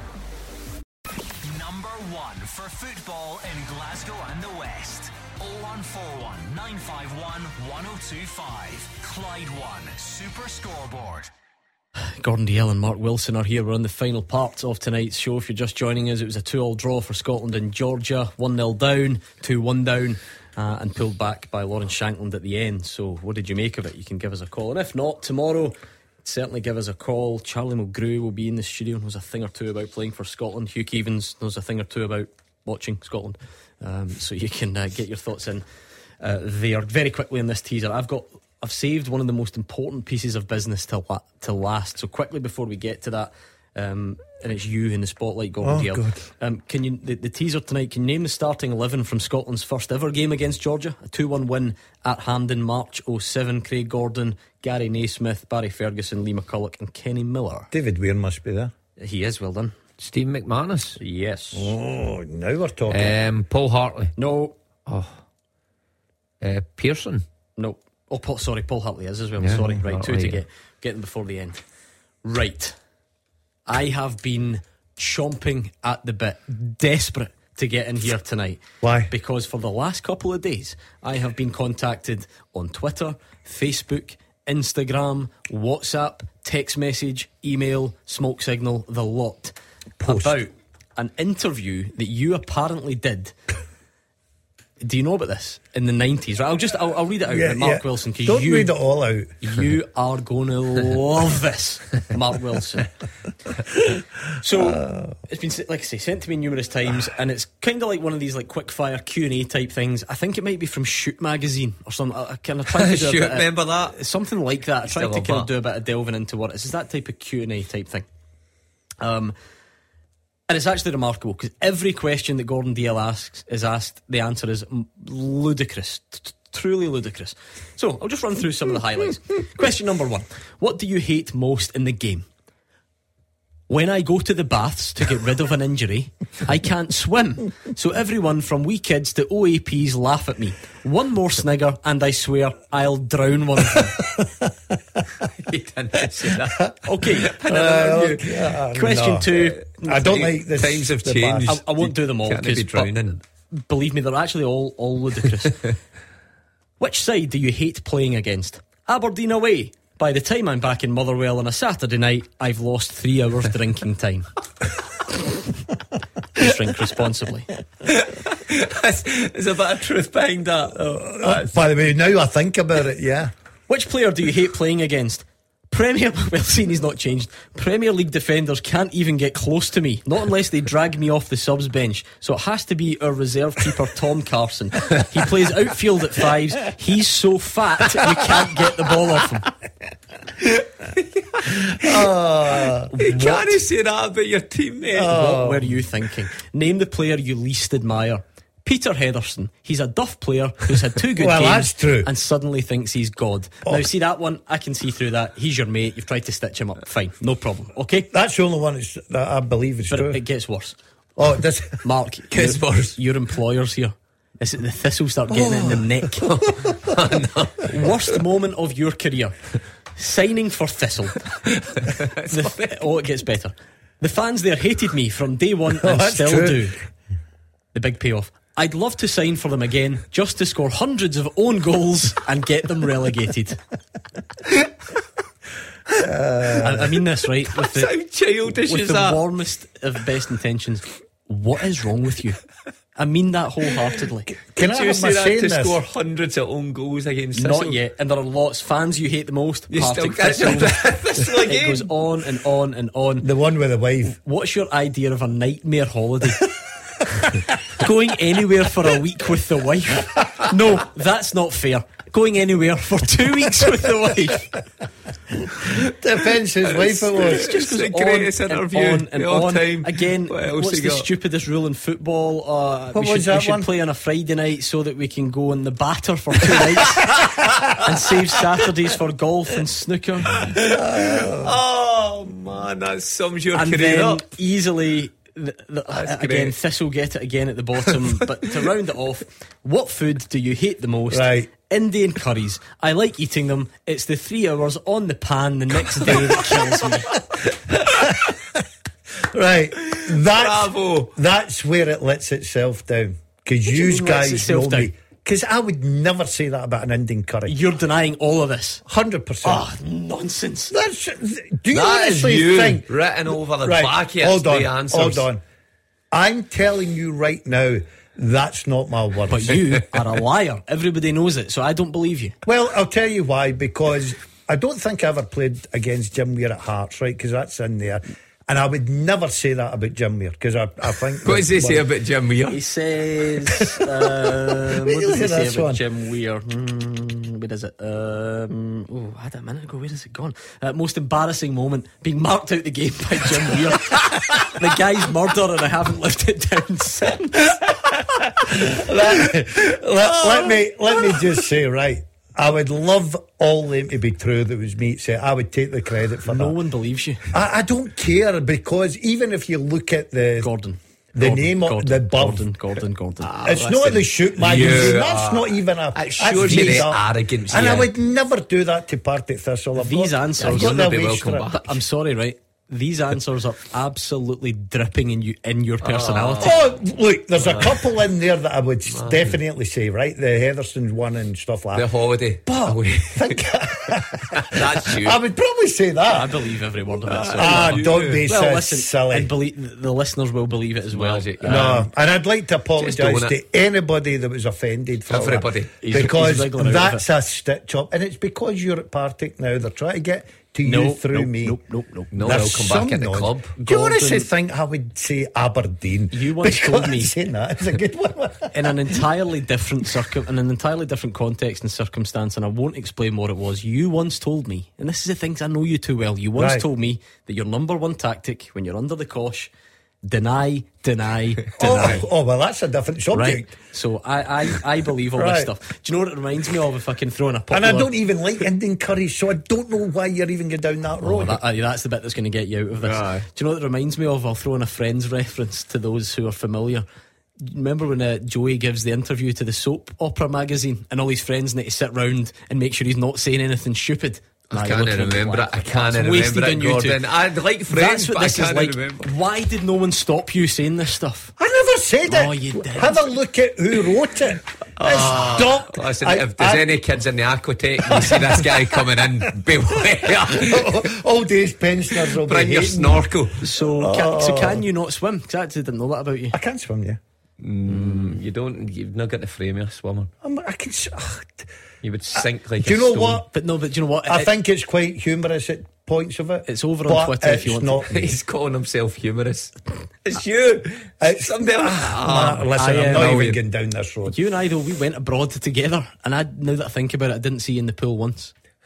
Number one for football in Glasgow and the West. oh one four one, nine five one, one oh two five. Clyde One Super Scoreboard. Gordon Dalziel and Mark Wilson are here. We're on the final part of tonight's show. If you're just joining us, it was a two all draw for Scotland and Georgia. one nil down, two one down, uh, and pulled back by Lawrence Shankland at the end. So what did you make of it? You can give us a call, and if not, tomorrow, certainly give us a call. Charlie Mulgrew will be in the studio and knows a thing or two about playing for Scotland. Hugh Keevins knows a thing or two about watching Scotland. Um, so you can uh, get your thoughts in uh, there. Very quickly in this teaser, I've got I've saved one of the most important pieces of business to la- to last. So quickly before we get to that, um, and it's you in the spotlight, Gordon oh, Dalziel. Um, can you the, the teaser tonight? Can you name the starting eleven from Scotland's first ever game against Georgia? A two one win at Hampden, March oh seven. Craig Gordon, Gary Naismith, Barry Ferguson, Lee McCulloch, and Kenny Miller. David Weir must be there. He is. Well done. Stephen McManus. Yes. Oh, now we're talking. Um, Paul Hartley. No. Oh. Uh, Pearson. No. Oh, Paul, sorry, Paul Hartley is as well. Yeah, sorry, right, two Hartley, to yeah. get get them before the end. Right, I have been chomping at the bit, desperate to get in here tonight. Why? Because for the last couple of days, I have been contacted on Twitter, Facebook, Instagram, WhatsApp, text message, email, smoke signal, the lot, Post. about an interview that you apparently did. Do you know about this in the nineties? Right, I'll just I'll, I'll read it out. Yeah, Mark yeah. Wilson, because Don't you read it all out. You are going to love this, Mark Wilson. So uh, it's been, like I say, sent to me numerous times, and it's kind of like one of these like quick fire Q and A type things. I think it might be from Shoot magazine or something. I kind of try to do a Shoot, bit of- remember that? something like that. I tried to Still kind love of do a bit of delving into what it is. It's that type of Q and A type thing. Um. And it's actually remarkable because every question that Gordon Dalziel asks is asked, the answer is m- ludicrous, t- truly ludicrous. So I'll just run through some of the highlights. Question number one: what do you hate most in the game? When I go to the baths to get rid of an injury, I can't swim. So everyone from wee kids to O A Ps laugh at me. One more snigger and I swear I'll drown one of them. You didn't say that. Okay. Uh, okay. Uh, Question no. two. I don't like this. Times have the changed. bath. I, I won't do them all. Can't be 'cause- drowning. but believe me, they're actually all, all ludicrous. Which side do you hate playing against? Aberdeen away. By the time I'm back in Motherwell on a Saturday night, I've lost three hours drinking time. Just drink responsibly. There's a bit of truth behind that. Uh, by the way, now I think about it, yeah. Which player do you hate playing against? Premier, well, seeing he's not changed. Premier League defenders can't even get close to me, not unless they drag me off the subs bench. So it has to be our reserve keeper, Tom Carson. He plays outfield at fives. He's so fat you can't get the ball off him. Oh, you what? can't say that about your teammate. Oh. What were you thinking? Name the player you least admire. Peter Henderson. He's a duff player who's had two good Well, games that's true. and suddenly thinks he's God. Oh. Now, see that one? I can see through that. He's your mate. You've tried to stitch him up. Fine, no problem. Okay? That's the only one that's, that I believe is But true. it, it gets worse. Oh, it does. Mark, Gets your, worse. your employers here. Is it the thistle start getting it in the neck? Worst moment of your career. Signing for Thistle. The, oh, it gets better. The fans there hated me from day one and Oh, that's still true. do. The big payoff. I'd love to sign for them again just to score hundreds of own goals and get them relegated. Uh, I, I mean this, right? With the, How childish with is the that? warmest of best intentions. What is wrong with you? I mean that wholeheartedly. Can I Did you have my say that say in to this? score hundreds of own goals against Not Thistle? yet, and there are lots. Fans you hate the most. You Partick still Thistle. Thistle It again. goes on and on and on. The one with the wife. What's your idea of a nightmare holiday? Going anywhere for a week with the wife? No, that's not fair. Going anywhere for two weeks with the wife? Depends whose wife it was. It just It's goes the greatest on interview and on and of all on. time. Again, What else what's you the got? stupidest rule in football? Uh, What we was should, that we should one? play on a Friday night so that we can go on the batter for two nights and save Saturdays for golf and snooker. Oh man, that sums your And career then up. easily the, the, That's again great. Thistle get it again at the bottom. But to round it off, what food do you hate the most? Right. Indian curries. I like eating them. It's the three hours on the pan the next day that kills me. Right. That's, Bravo. that's where it lets itself down. Because What do you you mean lets guys itself know down? me. Because I would never say that about an Indian curry. You're denying all of this. one hundred percent. Ah, nonsense. That's, do you That is honestly you think... written over the Right, back of hold on, the answers. hold on. I'm telling you right now, that's not my word. But you are a liar. Everybody knows it, so I don't believe you. Well, I'll tell you why. Because I don't think I ever played against Jim Weir at Hearts, right? Because that's in there. And I would never say that about Jim Weir. Because I, I think... What does he say about Jim Weir? He says, uh, what does he Look at say this about one. Jim Weir? Mm, where is it? Um, oh, I had it a minute ago. Where has it gone? Uh, most embarrassing moment, being marked out the game by Jim Weir. The guy's murder, and I haven't lived it down since. let, let, let me let me just say, right, I would love all them to be true that was me. Say I would take the credit for No that. one believes you. I, I don't care, because even if you look at the Gordon. the Gordon, name of Gordon, the above, Gordon, Gordon, Gordon. it's listen, not the shoot you magazine. are- That's not even a. It that's shows you made the up. arrogance. And yeah. I would never do that to Partick Thistle. I've These got, answers I've got You'll not the be waste welcome for it. back. I'm sorry, right? These answers are absolutely dripping in you in your personality. Oh, look, there's a couple in there that I would definitely say, right? The Heatherston's one and stuff like The that. holiday. But away. think, That's you. I would probably say I that. believe every word of it. so- Ah, don't be well, so listen, silly. and believe the listeners will believe it as well. Magic. Um, No, and I'd like to apologise own to it. anybody that was offended for Everybody. that. He's- because he's wriggling out of that's a stitch up, and it's because you're at Partick now. They're trying to get to you No, through nope, me. nope, nope, nope. No, There's they'll come back some in the non- club. Do you honestly Gordon- think I would say Aberdeen? You once because told me- saying that is a good one. in an entirely different circum in an entirely different context and circumstance, and I won't explain what it was. You once told me, and this is the things I know you too well. You once Right. told me that your number one tactic when you're under the cosh, deny, deny, deny. Oh, oh, well, that's a different Right, subject. so I, I, I believe all Right. this stuff. Do you know what it reminds me of? If I can throw in a And popular, I don't even like Indian curry, so I don't know why you're even going down that Oh, road. that, uh, that's the bit that's going to get you out of this. Aye. Do you know what it reminds me of? I'll throw in a Friends reference to those who are familiar. Remember when uh, Joey gives the interview to the soap opera magazine, and all his friends need to sit round and make sure he's not saying anything stupid? I Nah, can't you're looking remember it. like- I can't It's wasted remember it, on you two. Gordon. I'd like friends, That's what but this I is can't like. remember. Why did no one stop you saying this stuff? I never said it. Oh, you did. Have a look at who wrote it. Ah, Stop. Listen, I- if there's I- any kids in the aquatech, you see this guy coming in, beware. All days pensioners will Bring be your hating. snorkel. So, can, so can you not swim? Because I actually didn't know that about you. I can't swim, yeah. Mm, you don't. You've not got the frame of a swimmer. I'm, I can. s- ugh. You would sink like Do a you know stone. what? But no, but do you know what? I It- think it's quite humorous at points of it. It's over on but Twitter if you it's want to- not. He's calling himself humorous. It's you. It's Somebody else. Ah, listen, I, I'm uh, not no, even we- going down this road. You and I, though, we went abroad together, and I, now that I think about it, I didn't see you in the pool once.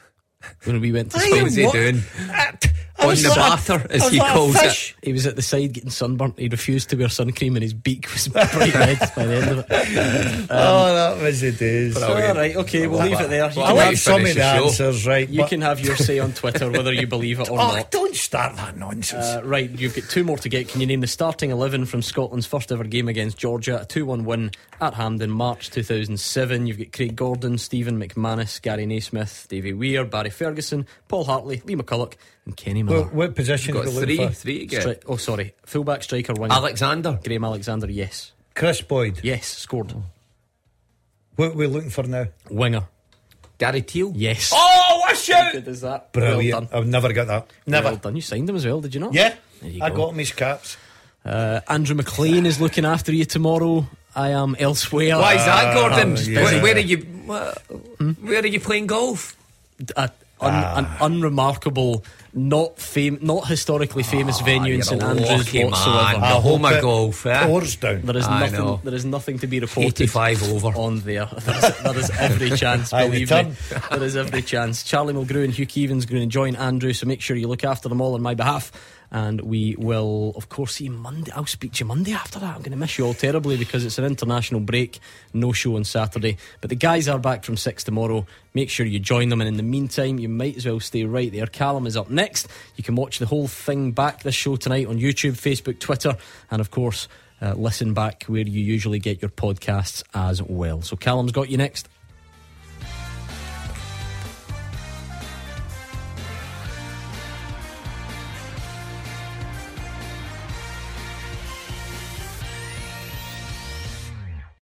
when we went to What Spain. was he doing? On the batter, as he calls it. He was at the side getting sunburnt. He refused to wear sun cream, and his beak was bright red by the end of it. Um, oh, that was the days. All right, okay, we'll leave it there. You I can like have some of the answers, right? You can have your say on Twitter, whether you believe it or oh, not. Don't start that nonsense. Uh, right, you've got two more to get. Can you name the starting eleven from Scotland's first ever game against Georgia? A two one win at Hampden, March two thousand seven. You've got Craig Gordon, Stephen McManus, Gary Naismith, Davy Weir, Barry Ferguson, Paul Hartley, Lee McCulloch, and Kenny Miller. What, what position Got are we three, looking for? three to get. Stri- oh, sorry. Fullback, striker, winger. Alexander. Graham Alexander, yes. Chris Boyd. Yes, scored. What are we looking for now? Winger. Gary Teal. Yes. Oh, what a shout! How good is that? Brilliant. Well I've never got that. Never. Well done. You signed him as well, did you not? Yeah. There you I go. got him his caps. Uh, Andrew McLean is looking after you tomorrow. I am elsewhere. Why is that, Gordon? Uh, yeah. where, where are you? Where, where are you playing golf? A, un, Ah. An unremarkable, not fam- not historically famous venue in You're St a Andrews lucky whatsoever. man. I The home hope of it golf, eh? pours down. There is I nothing. know. There is nothing to be reported. eighty-five over. On there. There is, there is every chance. Aye, Believe the me, there is every chance. Charlie Mulgrew and Hugh Keevans going to join Andrew, so make sure you look after them all on my behalf. And we will, of course, see you Monday. I'll speak to you Monday after that. I'm going to miss you all terribly because it's an international break. No show on Saturday. But the guys are back from six tomorrow. Make sure you join them. And in the meantime, you might as well stay right there. Callum is up next. You can watch the whole thing back, this show tonight, on YouTube, Facebook, Twitter. And, of course, uh, listen back where you usually get your podcasts as well. So Callum's got you next.